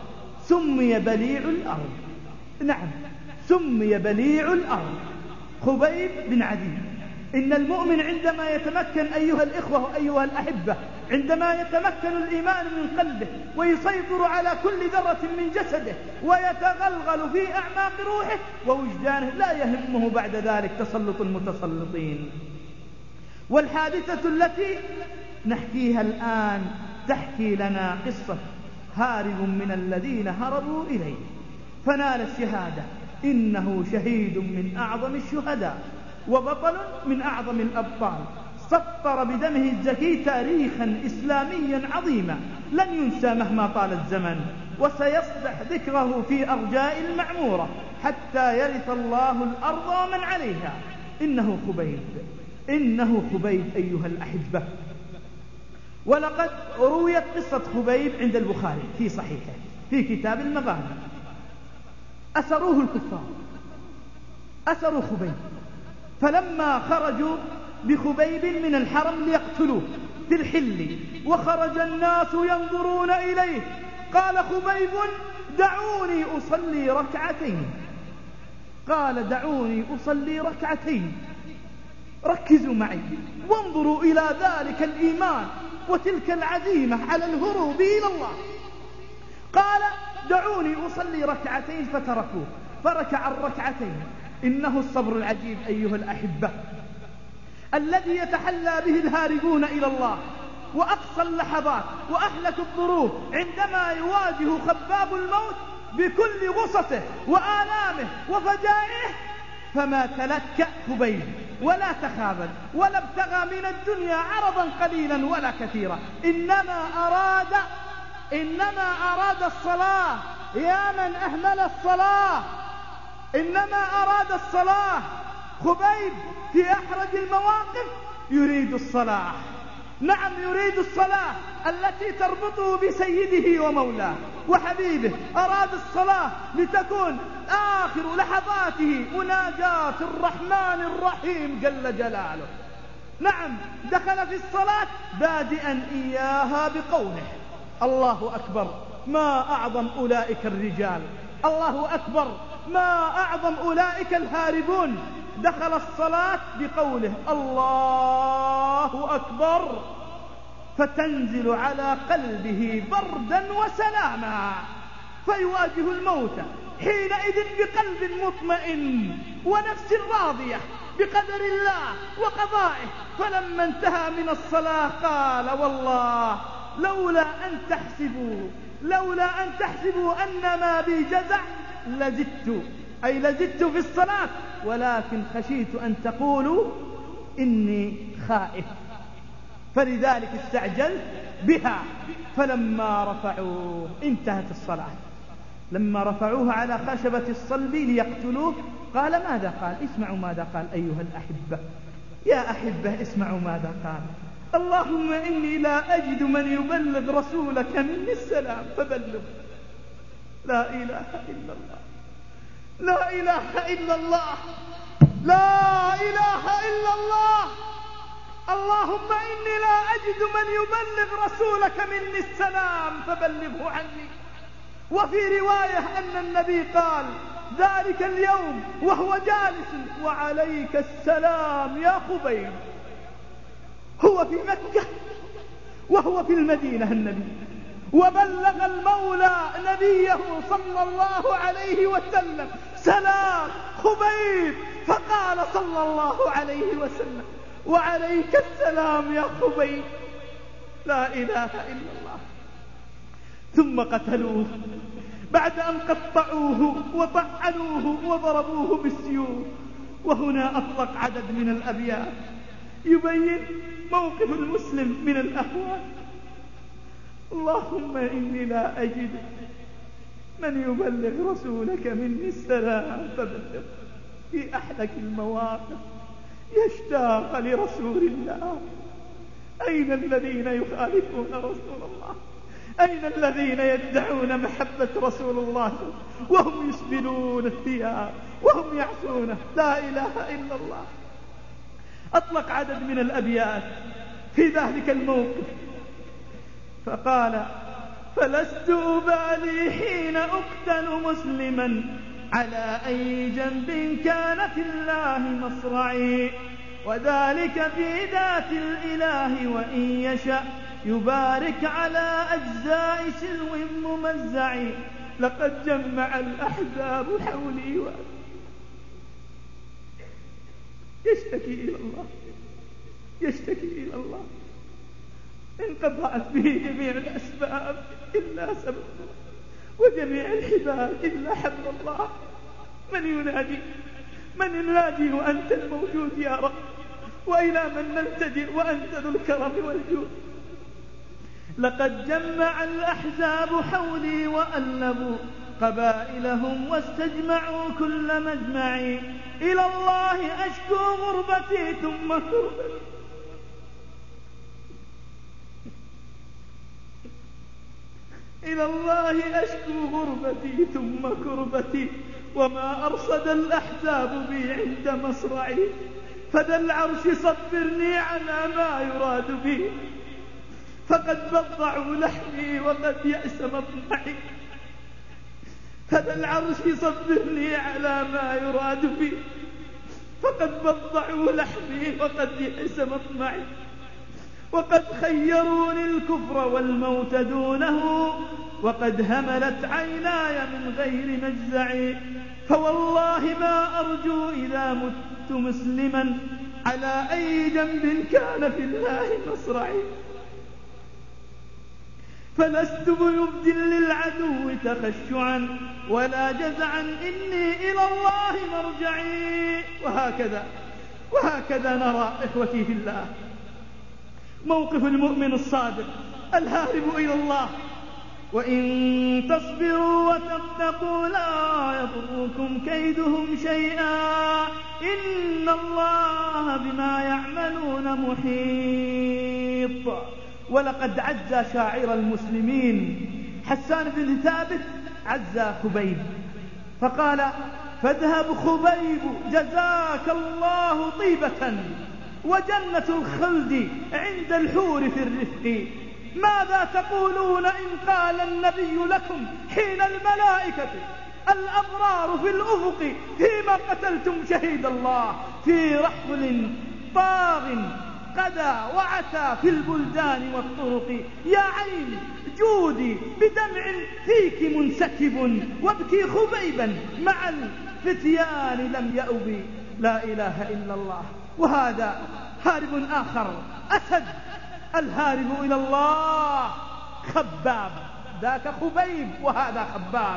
سمي بليع الأرض. نعم، سمي بليع الأرض خبيب بن عدي. إن المؤمن عندما يتمكن أيها الإخوة وأيها الأحبة، عندما يتمكن الإيمان من قلبه ويسيطر على كل ذرة من جسده ويتغلغل في أعماق روحه ووجدانه، لا يهمه بعد ذلك تسلط المتسلطين. والحادثة التي نحكيها الآن تحكي لنا قصة هارب من الذين هربوا إليه فنال الشهادة. إنه شهيد من أعظم الشهداء وبطل من أعظم الأبطال، سطر بدمه الزكي تاريخا إسلاميا عظيما لن ينسى مهما طال الزمن، وسيصبح ذكره في أرجاء المعمورة حتى يرث الله الأرض ومن عليها. إنه خبيب، إنه خبيب أيها الأحبة. ولقد رويت قصة خبيب عند البخاري في صحيحه في كتاب المغانم. أسروه الكفار، أسروا خبيب، فلما خرجوا بخبيب من الحرم ليقتلوه في الحل وخرج الناس ينظرون إليه، قال خبيب: دعوني أصلي ركعتين. قال: دعوني أصلي ركعتين. ركزوا معي وانظروا إلى ذلك الإيمان وتلك العزيمة على الهروب إلى الله. قال: دعوني أصلي ركعتين، فتركوه فركع الركعتين. إنه الصبر العجيب أيها الأحبة الذي يتحلى به الهاربون إلى الله. وأقصى اللحظات وأهلك الظروف عندما يواجه خباب الموت بكل غصصه وآلامه وفجائه، فما تلكأ خبيب ولا تخاذل ولا ابتغى من الدنيا عرضا قليلا ولا كثيرا، إنما أراد الصلاة. يا من أهمل الصلاة، إنما أراد الصلاة. خبيب في أحرج المواقف يريد الصلاة. نعم، يريد الصلاة التي تربطه بسيده ومولاه وحبيبه. أراد الصلاة لتكون آخر لحظاته مناجاة الرحمن الرحيم جل جلاله. نعم، دخل في الصلاة بادئا إياها بقوله: الله أكبر، ما أعظم أولئك الرجال، الله أكبر، ما أعظم أولئك الهاربون. دخل الصلاة بقوله: الله أكبر، فتنزل على قلبه بردا وسلاما، فيواجه الموت حينئذ بقلب مطمئن ونفس راضية بقدر الله وقضائه. فلما انتهى من الصلاة قال: والله لولا أن تحسبوا أن ما بي جزع لزدت في الصلاة، ولكن خشيت أن تقولوا إني خائف، فلذلك استعجلت بها. فلما رفعوه انتهت الصلاة. لما رفعوه على خشبة الصلب ليقتلوه قال: ماذا قال؟ اسمعوا ماذا قال أيها الأحبة. يا أحبة اسمعوا ماذا قال: اللهم إني لا أجد من يبلغ رسولك مني السلام فبلغ. لا إله إلا الله، لا إله إلا الله، لا إله إلا الله. اللهم إني لا أجد من يبلغ رسولك مني السلام فبلغه عني. وفي رواية أن النبي قال ذلك اليوم وهو جالس: وعليك السلام يا خبيب. هو في مكة وهو في المدينة النبي، وبلغ المولى نبيه صلى الله عليه وسلم سلام خبيب، فقال صلى الله عليه وسلم: وعليك السلام يا خبيب. لا إله إلا الله. ثم قتلوه بعد أن قطعوه وطعنوه وضربوه بالسيوف. وهنا أطلق عدد من الأبيات يبين موقف المسلم من الأهوال: اللهم إني لا أجد من يبلغ رسولك مني السلام فبلغ. في أحلك المواقف يشتاق لرسول الله. أين الذين يخالفون رسول الله؟ أين الذين يدعون محبة رسول الله وهم يسبلون الثياب وهم يعصونه؟ لا إله إلا الله. أطلق عدد من الأبيات في ذلك الموقف فقال: فلست أبالي حين أقتل مسلما على أي جنب كان في الله مصرعي، وذلك في ذات الإله وإن يشاء يبارك على أجزاء سلو ممزع. لقد جمع الأحزاب حولي يشتكي إلى الله، يشتكي إلى الله. انقطعت به جميع الأسباب إلا سبب الله، وجميع الحبال إلا حبل الله. من ينادي وأنت الموجود يا رب، وإلى من نلتجئ وأنت ذو الكرم والجود. لقد جمع الأحزاب حولي وألبوا قبائلهم واستجمعوا كل مجمع. إلى الله أشكو غربتي ثم كربتي، إلى الله أشكو غربتي ثم كربتي، وما أرصد الأحزاب بي عند مصرعي. فذا العرش صبرني على ما يراد بي، فقد بضعوا لحمي وقد يأس مطمعي. فذا العرش صبرني على ما يراد بي، فقد بضعوا لحمي وقد يأس مطمعي. وقد خيروني الكفر والموت دونه، وقد هملت عيناي من غير مجزع. فوالله ما أرجو إذا مت مسلما على أي جنب كان في الله مصرعي. فلست بمبد للعدو تخشعا ولا جزعا، إني إلى الله مرجعي. وهكذا نرى إخوتي في الله موقف المؤمن الصادق الهارب إلى الله. وإن تصبروا وتتقوا لا يضركم كيدهم شيئا، إن الله بما يعملون محيط. ولقد عزى شاعر المسلمين حسان بن ثابت عزى خبيب، فقال: فاذهب خبيب جزاك الله طيبة، وجنة الخلد عند الحور في الرفق. ماذا تقولون إن قال النبي لكم حين الملائكة الأبرار في الأفق، فيما قتلتم شهيد الله في رحل طاغ قدى وعتى في البلدان والطرق. يا عين جودي بدمع فيك منسكب، وابكي خبيبا مع الفتيان لم يأبي. لا إله إلا الله. وهذا هارب آخر أسد الهارب إلى الله خباب، ذاك خبيب وهذا خباب.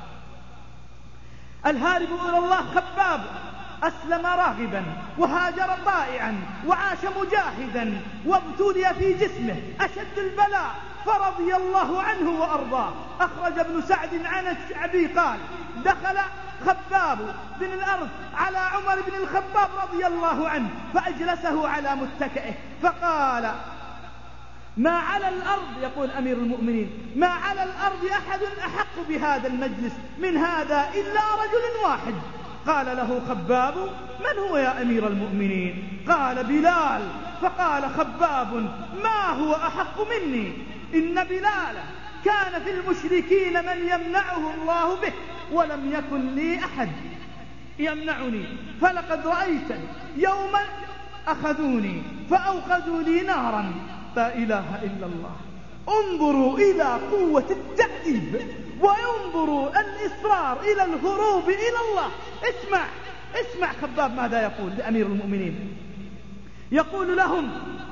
الهارب إلى الله خباب أسلم راغبا وهاجر طائعا وعاش مجاهدا، وابتلي في جسمه أشد البلاء فرضي الله عنه وأرضاه. أخرج ابن سعد عن الشعبي قال: دخل خباب بن الأرض على عمر بن الخطاب رضي الله عنه فأجلسه على متكئه فقال: ما على الأرض، يقول أمير المؤمنين، ما على الأرض أحد أحق بهذا المجلس من هذا إلا رجل واحد. قال له خباب: من هو يا أمير المؤمنين؟ قال: بلال. فقال خباب: ما هو أحق مني؟ إن بلال كان في المشركين من يمنعه الله به، ولم يكن لي أحد يمنعني. فلقد رأيتني يوما أخذوني فأوقدوا لي نارا. لا إله إلا الله. انظروا إلى قوة التأديب، وانظروا الإصرار إلى الهروب إلى الله. اسمع خباب ماذا يقول لأمير المؤمنين. يقول لهم: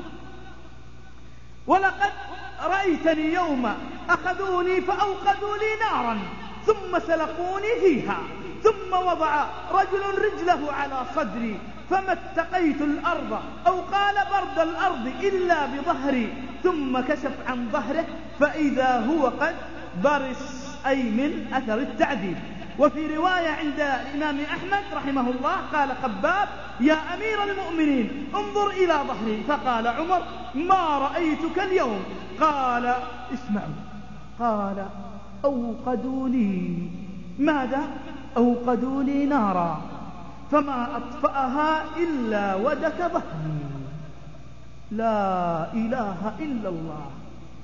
ولقد رأيتني يوم أخذوني فأوقدوا لي نارا ثم سلقوني فيها، ثم وضع رجل رجله على صدري فما اتقيت الأرض أو قال برد الأرض إلا بظهري، ثم كشف عن ظهره فإذا هو قد برص، أي من أثر التعذيب. وفي رواية عند الإمام أحمد رحمه الله قال خباب: يا أمير المؤمنين انظر إلى ظهري. فقال عمر: ما رأيتك اليوم. قال: اسمعوا، قال: أوقدوا لي ماذا؟ أوقدوا لي نارا فما أطفأها إلا ودك ظهري. لا إله إلا الله.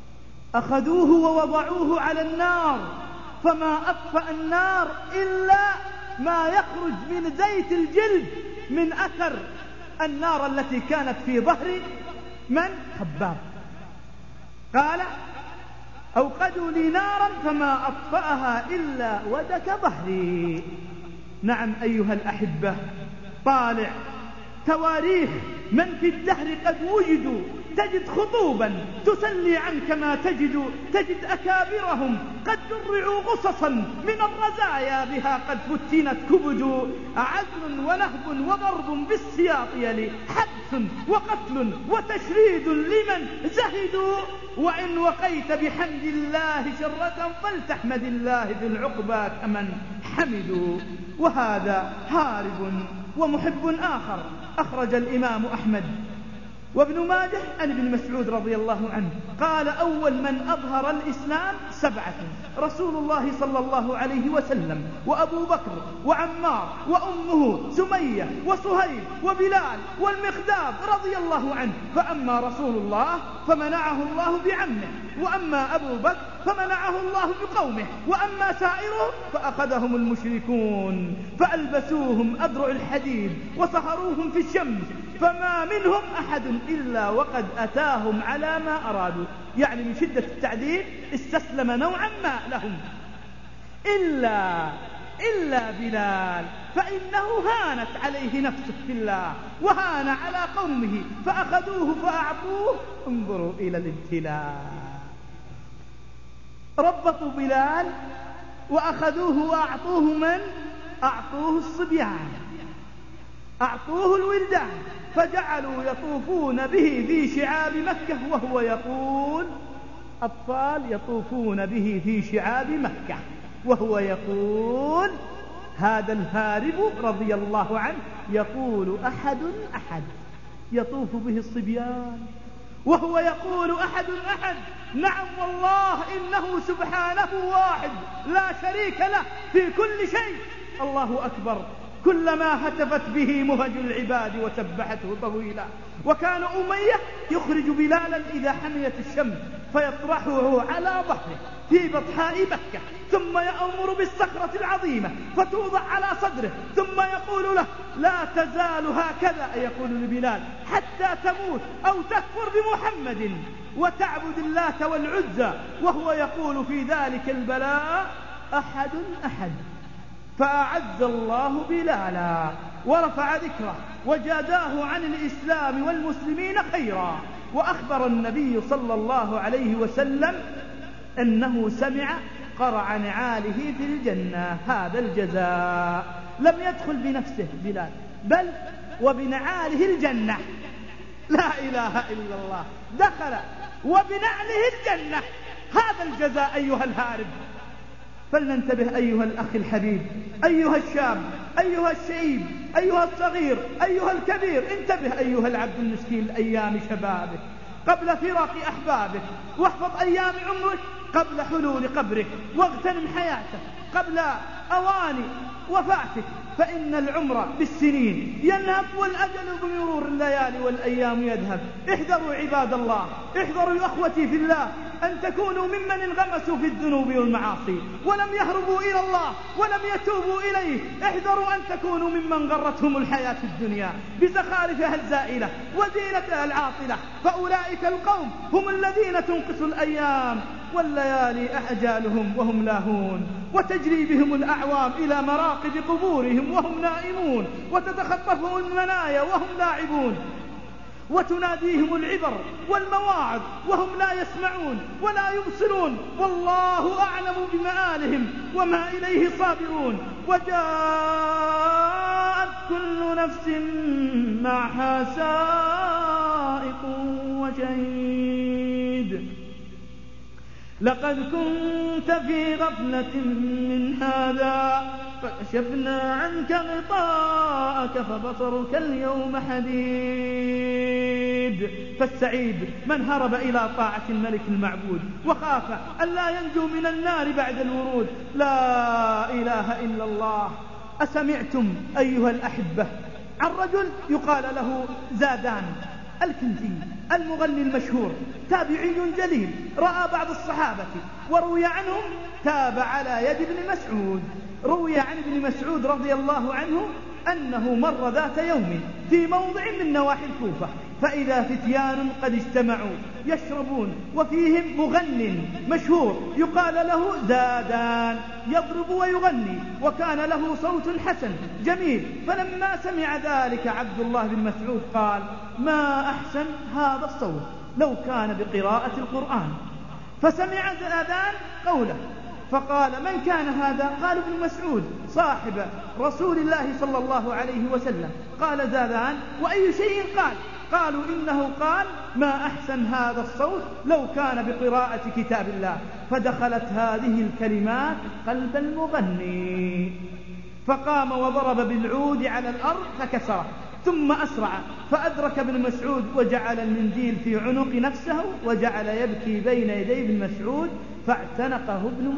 أخذوه ووضعوه على النار، فما أطفأ النار إلا ما يخرج من زيت الجلد من أثر النار التي كانت في ظهر من؟ خباب. قال أوقدوا لي نارا فما أطفأها إلا ودك ظهري. نعم أيها الأحبة، طالع تواريخ من في الدهر قد وجدوا، تجد خطوبا تسلي عنك ما تجد أكابرهم قد درعوا غصصا من الرزايا بها قد فتنت كبد، عزل ونهب وضرب بالسياط يلي، حبس وقتل وتشريد لمن زهدوا، وإن وقيت بحمد الله شرة فلتحمد الله ذي العقبى كمن حمدوا. وهذا هارب ومحب آخر أخرج الإمام أحمد وابن ماجه عن ابن مسعود رضي الله عنه قال أول من أظهر الإسلام 7: رسول الله صلى الله عليه وسلم، وأبو بكر، وعمار، وأمه سمية، وصهيب، وبلال، والمقداد رضي الله عنه. فأما رسول الله فمنعه الله بعمه، وأما أبو بكر فمنعه الله بقومه، وأما سائره فأخذهم المشركون فألبسوهم أذرع الحديد وصهروهم في الشمس، فما منهم أحد إلا وقد أتاهم على ما أرادوا. يعني من شدة التعذيب استسلم نوعا ما لهم، إلا بلال، فإنه هانت عليه نفسه في الله وهان على قومه فأخذوه فأعطوه. انظروا إلى الابتلاء، ربطوا بلال وأخذوه وأعطوه من؟ أعطوه الصبيان، أعطوه الولدان، فجعلوا يطوفون به في شعاب مكة، وهو يقول أطفال يطوفون به في شعاب مكة وهو يقول هذا الهارب رضي الله عنه يقول أحد يطوف به الصبيان وهو يقول أحد. نعم والله إنه سبحانه واحد لا شريك له في كل شيء. الله أكبر. كلما هتفت به مهج العباد وسبحته طويلا. وكان أمية يخرج بلالا إذا حميت الشمس فيطرحه على ظهره في بطحاء مكة، ثم يأمر بالصخرة العظيمة فتوضع على صدره، ثم يقول له لا تزال هكذا، يقول لبلال، حتى تموت أو تكفر بمحمد وتعبد اللات والعزى، وهو يقول في ذلك البلاء أحد. فأعز الله بلالا ورفع ذكره وجاداه عن الإسلام والمسلمين خيرا. وأخبر النبي صلى الله عليه وسلم أنه سمع قرع نعاله في الجنة. هذا الجزاء. لم يدخل بنفسه بلال بل وبنعاله الجنة. لا إله إلا الله. دخل وبنعله الجنة. هذا الجزاء أيها الهارب. فلننتبه أيها الأخ الحبيب، أيها الشاب، أيها الشيب، أيها الصغير، أيها الكبير. انتبه أيها العبد المسكين لأيام شبابك قبل فراق أحبابك، واحفظ أيام عمرك قبل حلول قبرك، واغتنم حياتك قبل أوان وفاتك، فإن العمر بالسنين ينهب والأجل بمرور الليالي والأيام يذهب. احذروا عباد الله، احذروا أخوتي في الله أن تكونوا ممن انغمسوا في الذنوب والمعاصي ولم يهربوا إلى الله ولم يتوبوا إليه. احذروا أن تكونوا ممن غرتهم الحياة الدنيا بزخارفها الزائلة وزينتها العاطلة، فأولئك القوم هم الذين تنقص الأيام والليالي أحجالهم وهم لاهون، وتجري بهم الأعوام إلى مراقد قبورهم وهم نائمون، وتتخطفهم المنايا وهم لاعبون، وتناديهم العبر والمواعظ وهم لا يسمعون ولا يبصرون، والله أعلم بمآلهم وما إليه صابرون. وجاءت كل نفس معها سائق وشهيد. لقد كنت في غفلة من هذا فكشفنا عنك غطاءك فبصرك اليوم حديد. فالسعيد من هرب إلى طاعة الملك المعبود وخاف أن لا ينجو من النار بعد الورود. لا إله إلا الله. أسمعتم أيها الأحبة عن رجل يقال له زادان، الكندي المغني المشهور تابعي جليل، رأى بعض الصحابة وروي عنهم تاب على يد ابن مسعود. روي عن ابن مسعود رضي الله عنه أنه مر ذات يوم في موضع من نواحي الكوفة فإذا فتيان قد اجتمعوا يشربون وفيهم مغن مشهور يقال له زادان يضرب ويغني وكان له صوت حسن جميل. فلما سمع ذلك عبد الله بن مسعود قال: ما أحسن هذا الصوت لو كان بقراءة القرآن. فسمع زادان قوله فقال: من كان هذا؟ قال: ابن مسعود صاحب رسول الله صلى الله عليه وسلم. قال زادان: وأي شيء قال؟ قالوا: إنه قال: ما أحسن هذا الصوت لو كان بقراءة كتاب الله. فدخلت هذه الكلمات قلب المغني فقام وضرب بالعود على الأرض فكسره، ثم أسرع فأدرك ابن مسعود وجعل المنديل في عنق نفسه وجعل يبكي بين يدي ابن مسعود فاعتنقه ابن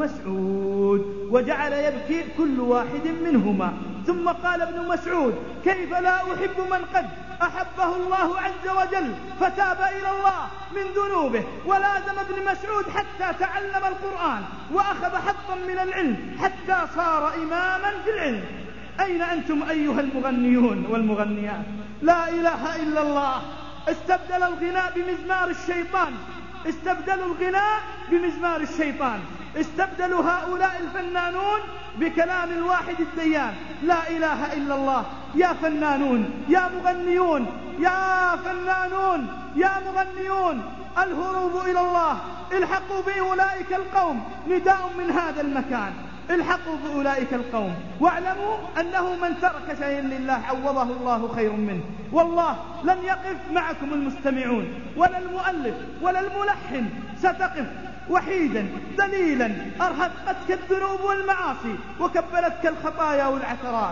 مسعود وجعل يبكي كل واحد منهما. ثم قال ابن مسعود: كيف لا أحب من قد أحبه الله عز وجل فتاب إلى الله من ذنوبه ولازم ابن مسعود حتى تعلم القرآن وأخذ حظا من العلم حتى صار إماما في العلم. أين أنتم أيها المغنيون والمغنيات؟ لا إله إلا الله. استبدل الغناء بمزمار الشيطان، استبدلوا الغناء بمزمار الشيطان، استبدلوا هؤلاء الفنانون بكلام الواحد الديان. لا إله إلا الله. يا فنانون يا مغنيون يا فنانون يا مغنيون، الهروب إلى الله، الحقوا بأولئك القوم. نداء من هذا المكان: الحقوا بأولئك القوم واعلموا أنه من ترك شيئا لله عوضه الله خير منه. والله لن يقف معكم المستمعون ولا المؤلف ولا الملحن، ستقف وحيدا ذليلا أرهقتك الذنوب والمعاصي وكبلتك الخطايا والعثرات.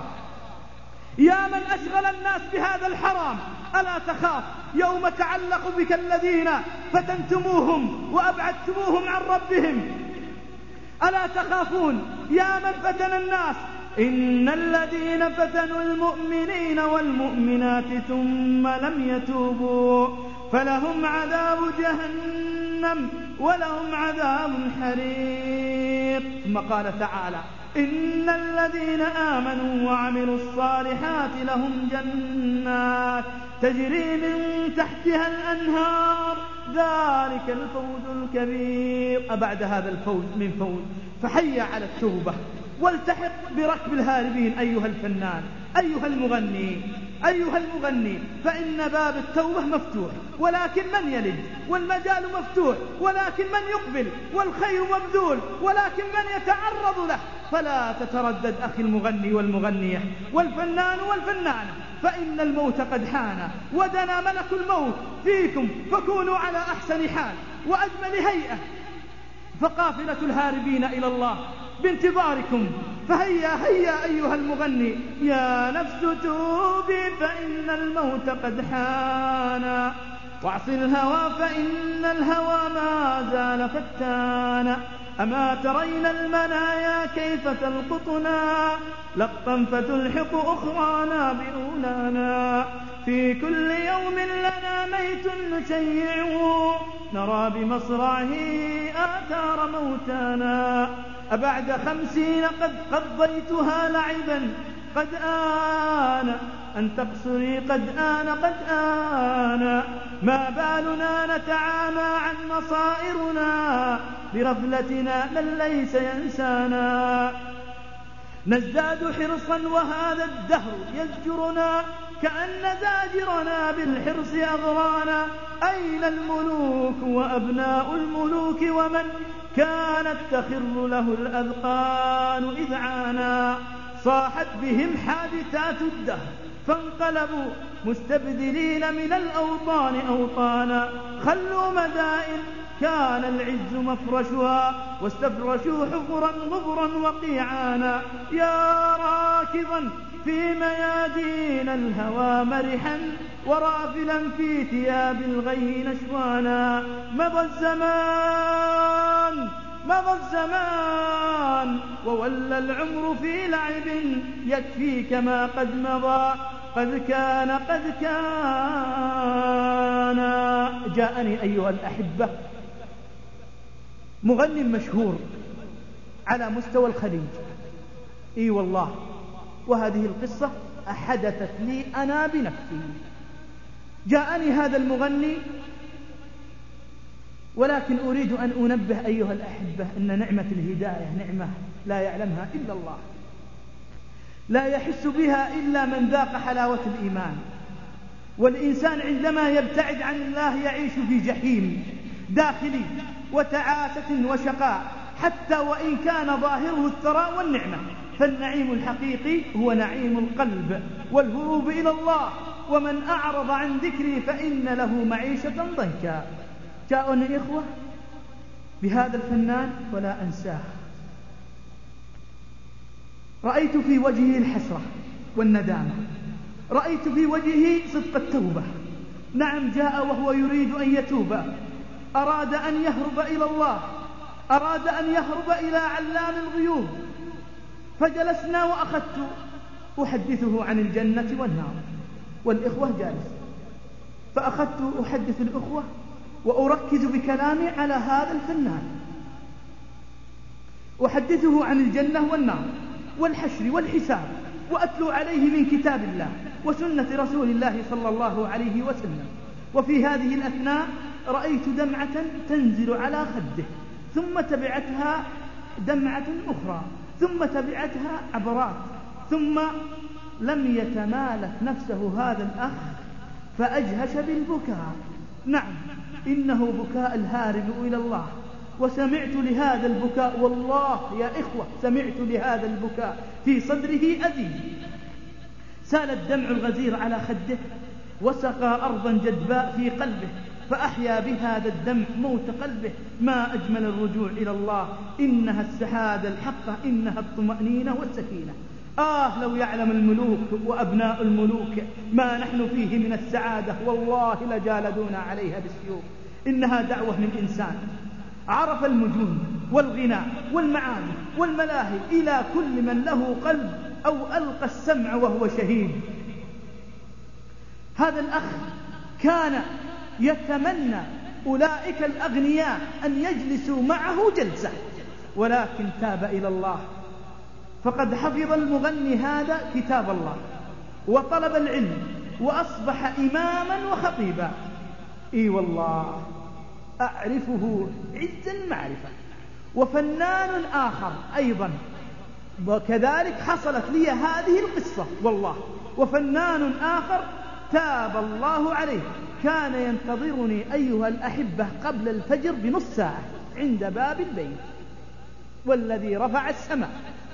يا من أشغل الناس بهذا الحرام، ألا تخاف يوم تعلق بك الذين فتنتموهم وأبعدتموهم عن ربهم؟ ألا تخافون يا من فتن الناس؟ إن الذين فتنوا المؤمنين والمؤمنات ثم لم يتوبوا فلهم عذاب جهنم ولهم عذاب الحريق. ثم قال تعالى: إن الذين آمنوا وعملوا الصالحات لهم جنات تجري من تحتها الأنهار ذلك الفوز الكبير. أبعد هذا الفوز من فوز فحي على التوبة والتحق بركب الهاربين أيها الفنان أيها المغني أيها المغني، فإن باب التوبة مفتوح ولكن من يلج، والمجال مفتوح ولكن من يقبل، والخير مبذول ولكن من يتعرض له. فلا تتردد أخي المغني والمغنية والفنان والفنانة، فإن الموت قد حان ودنا ملك الموت فيكم، فكونوا على أحسن حال وأجمل هيئة، فقافلة الهاربين إلى الله بانتظاركم. فهيا هيا أيها المغني، يا نفس توبي فإن الموت قد حان، واعص الهوى فإن الهوى ما زال فتانا. أما ترين المنايا كيف تلقطنا لقا فتلحق أخرانا بأولانا. في كل يوم لنا ميت نشيعه نرى بمصرعه آثار موتانا. أبعد 50 قد قضيتها لعبا قد آن أن تقصري قد آن قد آن. ما بالنا نتعامى عن مصائرنا برفلتنا من ليس ينسانا. نزداد حرصا وهذا الدهر يزجرنا كأن زاجرنا بالحرص أغرانا. أين الملوك وأبناء الملوك ومن كانت تخر له الأذقان إذ عانا. صاحت بهم حادثات الدهر فانقلبوا مستبدلين من الأوطان أوطانا. خلوا مدائن كان العز مفرشها واستفرشوا حفرا غبرا وقيعانا. يا راكضا في ميادين الهوى مرحا ورافلا في ثياب الغي نشوانا. مضى الزمان وولى العمر في لعب يكفيك ما قد مضى قد كان جاءني أيها الأحبة مغني مشهور على مستوى الخليج، إي والله، وهذه القصة حدثت لي أنا بنفسي. جاءني هذا المغني، ولكن أريد أن أنبه أيها الأحبة أن نعمة الهداية نعمة لا يعلمها إلا الله، لا يحس بها إلا من ذاق حلاوة الإيمان. والإنسان عندما يبتعد عن الله يعيش في جحيم داخلي وتعاسة وشقاء، حتى وإن كان ظاهره الثراء والنعمة. فالنعيم الحقيقي هو نعيم القلب والهروب إلى الله. ومن أعرض عن ذكري فإن له معيشة ضنكا. جاءني إخوة بهذا الفنان ولا أنساه، رأيت في وجهه الحسرة والندامة، رأيت في وجهه صدق التوبة. نعم، جاء وهو يريد أن يتوب، أراد أن يهرب إلى الله، أراد أن يهرب إلى علام الغيوب. فجلسنا وأخذت أحدثه عن الجنة والنار، والإخوة جالس، فأخذت أحدث الإخوة وأركز بكلامي على هذا الفنان، أحدثه عن الجنة والنار والحشر والحساب، وأتلو عليه من كتاب الله وسنة رسول الله صلى الله عليه وسلم. وفي هذه الأثناء رأيت دمعة تنزل على خده، ثم تبعتها دمعة أخرى، ثم تبعتها عبرات، ثم لم يتمالك نفسه هذا الأخ فأجهش بالبكاء. نعم، إنه بكاء الهارب إلى الله. وسمعت لهذا البكاء، والله يا إخوة سمعت لهذا البكاء في صدره أذين. سال الدمع الغزير على خده وسقى أرضا جدباء في قلبه، فأحيا بهذا الدمع موت قلبه. ما أجمل الرجوع إلى الله، إنها السعادة الحقة، إنها الطمأنينة والسكينة. لو يعلم الملوك وأبناء الملوك ما نحن فيه من السعادة، والله لجالدونا عليها بالسيوف. إنها دعوة من إنسان عرف المجون والغناء والمعاني والملاهي إلى كل من له قلب أو ألقى السمع وهو شهيد. هذا الأخ كان يتمنى أولئك الأغنياء أن يجلسوا معه جلسة، ولكن تاب إلى الله، فقد حفظ المغني هذا كتاب الله وطلب العلم وأصبح إماما وخطيبا. إي والله أعرفه عز المعرفة. وفنان آخر أيضا وكذلك حصلت لي هذه القصة والله، وفنان آخر تاب الله عليه، كان ينتظرني أيها الأحبة قبل الفجر بنص ساعة عند باب البيت، والذي رفع السماء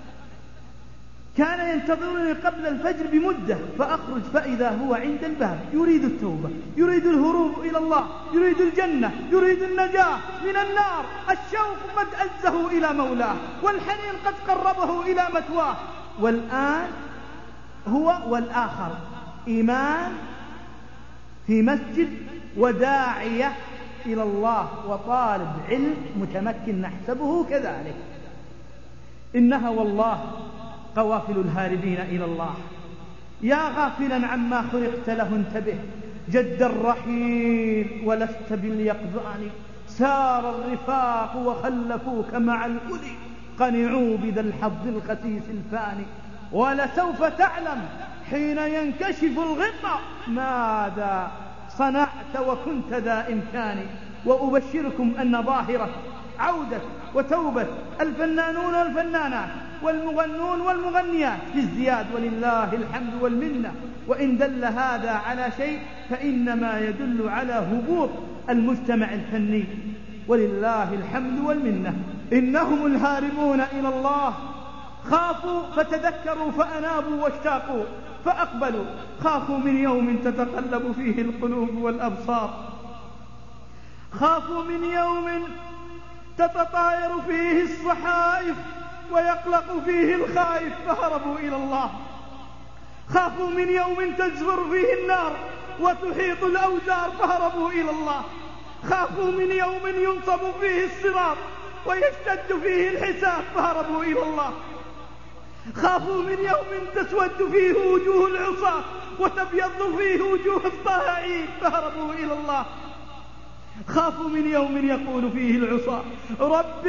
كان ينتظرني قبل الفجر بمدة، فأخرج فإذا هو عند الباب يريد التوبة، يريد الهروب إلى الله، يريد الجنة، يريد النجاة من النار. الشوق قد أزه إلى مولاه، والحنين قد قربه إلى مثواه. والآن هو والآخر إمام في مسجد وداعية إلى الله وطالب علم متمكن نحسبه كذلك. إنها والله قوافل الهاربين إلى الله. يا غافلا عما خلقت له انتبه، جد الرحيل ولست باليقظان. سار الرفاق وخلفوك مع الأولي، قنعوا بذا الحظ الخسيس الفاني. ولسوف تعلم حين ينكشف الغطاء ماذا صنعت وكنت ذا إمكان. وأبشركم أن ظاهرة عودة وتوبة الفنانون والفنانات والمغنون والمغنيات في ازدياد، ولله الحمد والمنة. وإن دل هذا على شيء فإنما يدل على هبوط المجتمع الفني، ولله الحمد والمنة. إنهم الهاربون إلى الله، خافوا فتذكروا فأنابوا واشتاقوا فأقبلوا. خافوا من يوم تتقلب فيه القلوب والأبصار، خافوا من يوم تتطاير فيه الصحائف ويقلق فيه الخائف فهربوا إلى الله. خافوا من يوم تزفر فيه النار وتحيط الأوزار فهربوا إلى الله. خافوا من يوم ينصب فيه الصراط ويشتد فيه الحساب فهربوا إلى الله. خافوا من يوم تسود فيه وجوه العصاة وتبيض فيه وجوه الطائعين فهربوا إلى الله. خافوا من يوم يقول فيه العصاة رب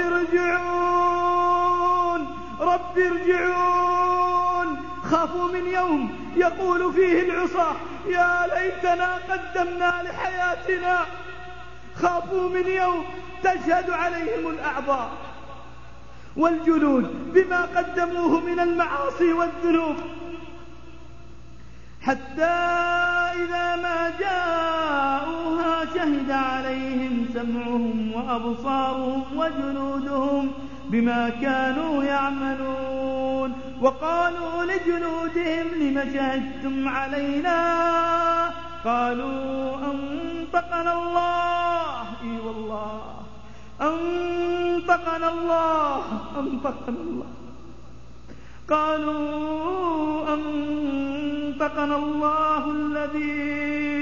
ارجعون رب ارجعون. خافوا من يوم يقول فيه العصاة يا ليتنا قدمنا لحياتنا. خافوا من يوم تشهد عليهم الأعضاء والجلود بما قدموه من المعاصي والذنوب، حتى إذا ما جاءوها شهد عليهم سمعهم وأبصارهم وجلودهم بما كانوا يعملون. وقالوا لجلودهم لم شهدتم علينا؟ قالوا أنطقنا الله. إي والله أنطقنا الله أنطقنا الله. قالوا أنطقنا الله الذي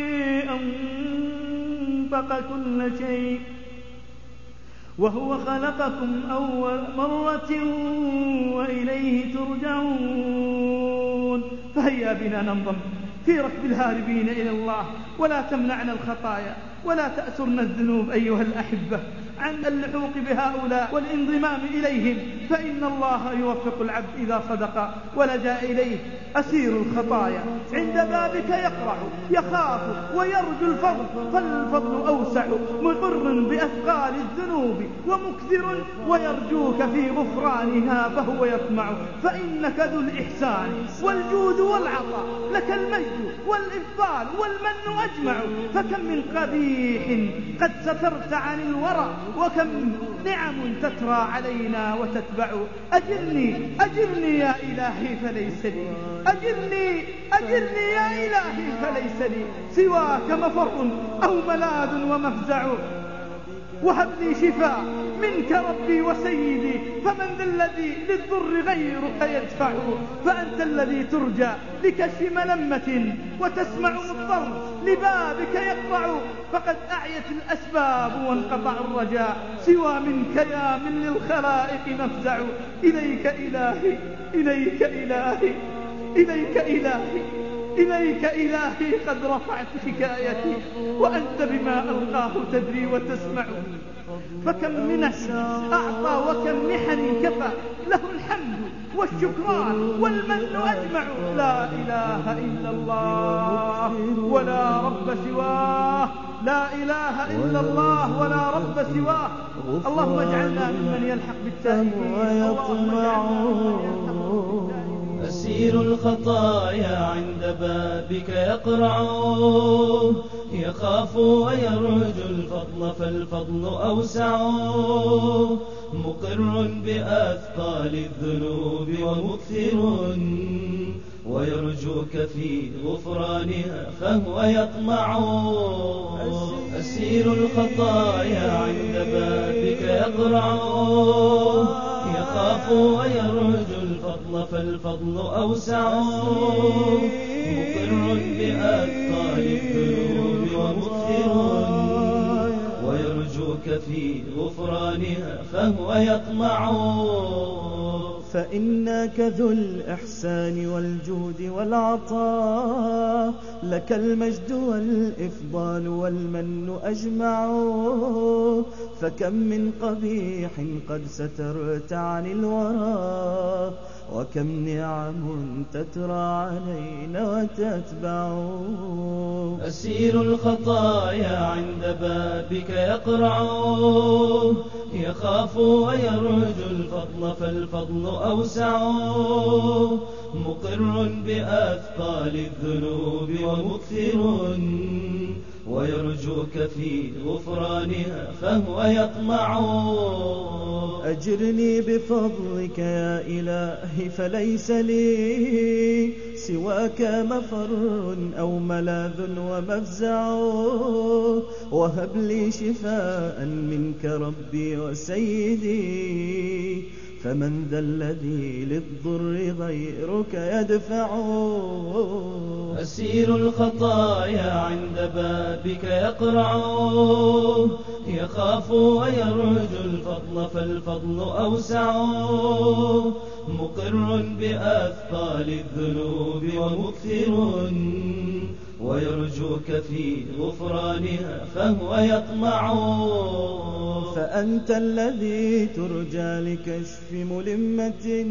أنطق كل شيء وهو خلقكم أول مرة وإليه ترجعون. فهيا بنا ننضم في ركب الهاربين إلى الله، ولا تمنعنا الخطايا ولا تأسرنا الذنوب أيها الأحبة عن اللحوق بهؤلاء والانضمام إليهم، فإن الله يوفق العبد إذا صدق ولجأ إليه. أسير الخطايا عند بابك يقرع يخاف ويرجو الفضل، فالفضل أوسع مقر بأثقال الذنوب ومكثر ويرجوك في غفرانها فهو يطمع. فإنك ذو الإحسان والجود والعطاء، لك المجد والإفضال والمن أجمع. فكم من قبيح قد سترت عن الورى، وكم نعم تترى علينا وتتبع. أجرني يا إلهي فليس لي، أجرني يا إلهي فليس لي سواك مفر أو ملاذ ومفزع. وهب لي شفاء منك ربي وسيدي، فمن ذا الذي للضر غيرك يدفع. فأنت الذي ترجى لكشف ملمة، وتسمع مضطر لبابك يقرع. فقد أعيت الأسباب وانقطع الرجاء، سوى منك يا من للخلائق مفزع. إليك إلهي إليك إلهي إليك إلهي إليك إلهي قد رفعت حكايتي، وأنت بما ألقاه تدري وتسمع. فكم منح أعطى وكم محن كفى، له الحمد والشكران والمن أجمع. لا إله إلا الله ولا رب سواه، لا إله إلا الله ولا رب سواه. اللهم اجعلنا ممن يلحق بالتائبين. أسير الخطايا عند بابك يقرع يخاف ويرجو الفضل فالفضل أوسع. مقر بأثقال الذنوب ومكثر ويرجوك في غفرانها فهو يطمع. أسير الخطايا عند بابك يقرع يخاف ويرجو الفضل فالفضل أوسع. مقر بأثقال الذنوب ومكثر ويرجوك في غفرانها فهو يطمع. فإنك ذو الإحسان والجود والعطاء، لك المجد والإفضال والمن أجمع. فكم من قبيح قد سترت عن الورى، وكم نعم تترى علينا وتتبع. أسير الخطايا عند بابك يقرع يخاف ويرجو الفضل فالفضل أوسع. مقر بأثقال الذنوب ومكثر ويرجوك في غفرانها فهو يطمع. أجرني بفضلك يا إلهي فليس لي سواك مفر أو ملاذ ومفزع. وهب لي شفاء منك ربي وسيدي، فمن ذا الذي للضر غيرك يدفع. أسير الخطايا عند بابك يقرع يخاف ويرجو الفضل فالفضل أوسع. مقر بأثقال الذنوب ومكثر ويرجوك في غفرانها فهو يطمع. فأنت الذي ترجى لكشف ملمة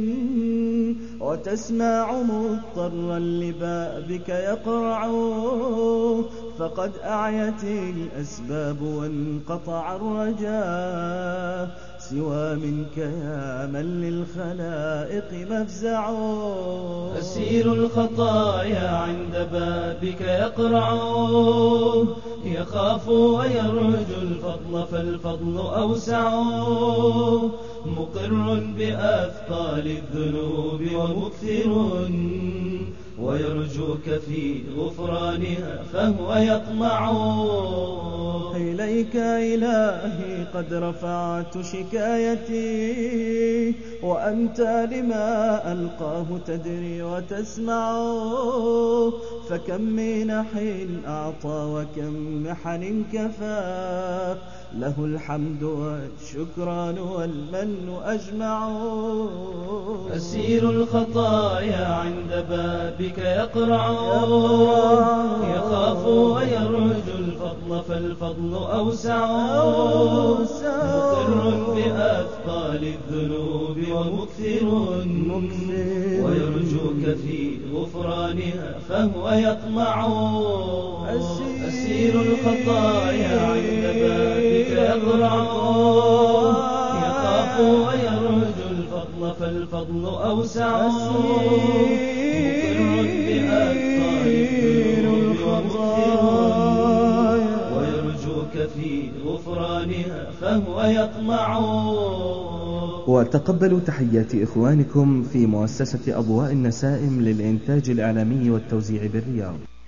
وتسمع مضطرا لبابك يقرع. فقد أعيت الأسباب وانقطع الرجاء سوى منك يا من للخلائق مفزع. أسير الخطايا عند بابك يقرع يخاف ويرجو الفضل فالفضل أوسع. مقر بأثقال الذنوب ومكثر ويرجوك في غفرانها فهو يطمع. إليك إلهي قد رفعت شكايتي وأنت لما ألقاه تدري وتسمع. فكم منح أعطى وكم محن كفى له الحمد والشكران والمن أجمع. أسير الخطايا عند بابك يقرع يخاف ويرجو الفضل فالفضل أوسع. مقر بأثقال الذنوب ومكثر ويرجوك في غفرانها فهو يطمع. أسير الخطايا عند بابك يقرع يخاف ويرجو الفضل فالفضل أوسع. مقر بأثقال الذنوب ومكثر ويرجوك في غفرانها فهو يطمع. وتقبلوا تحيات إخوانكم في مؤسسة أضواء النسائم للإنتاج الإعلامي والتوزيع بالرياض.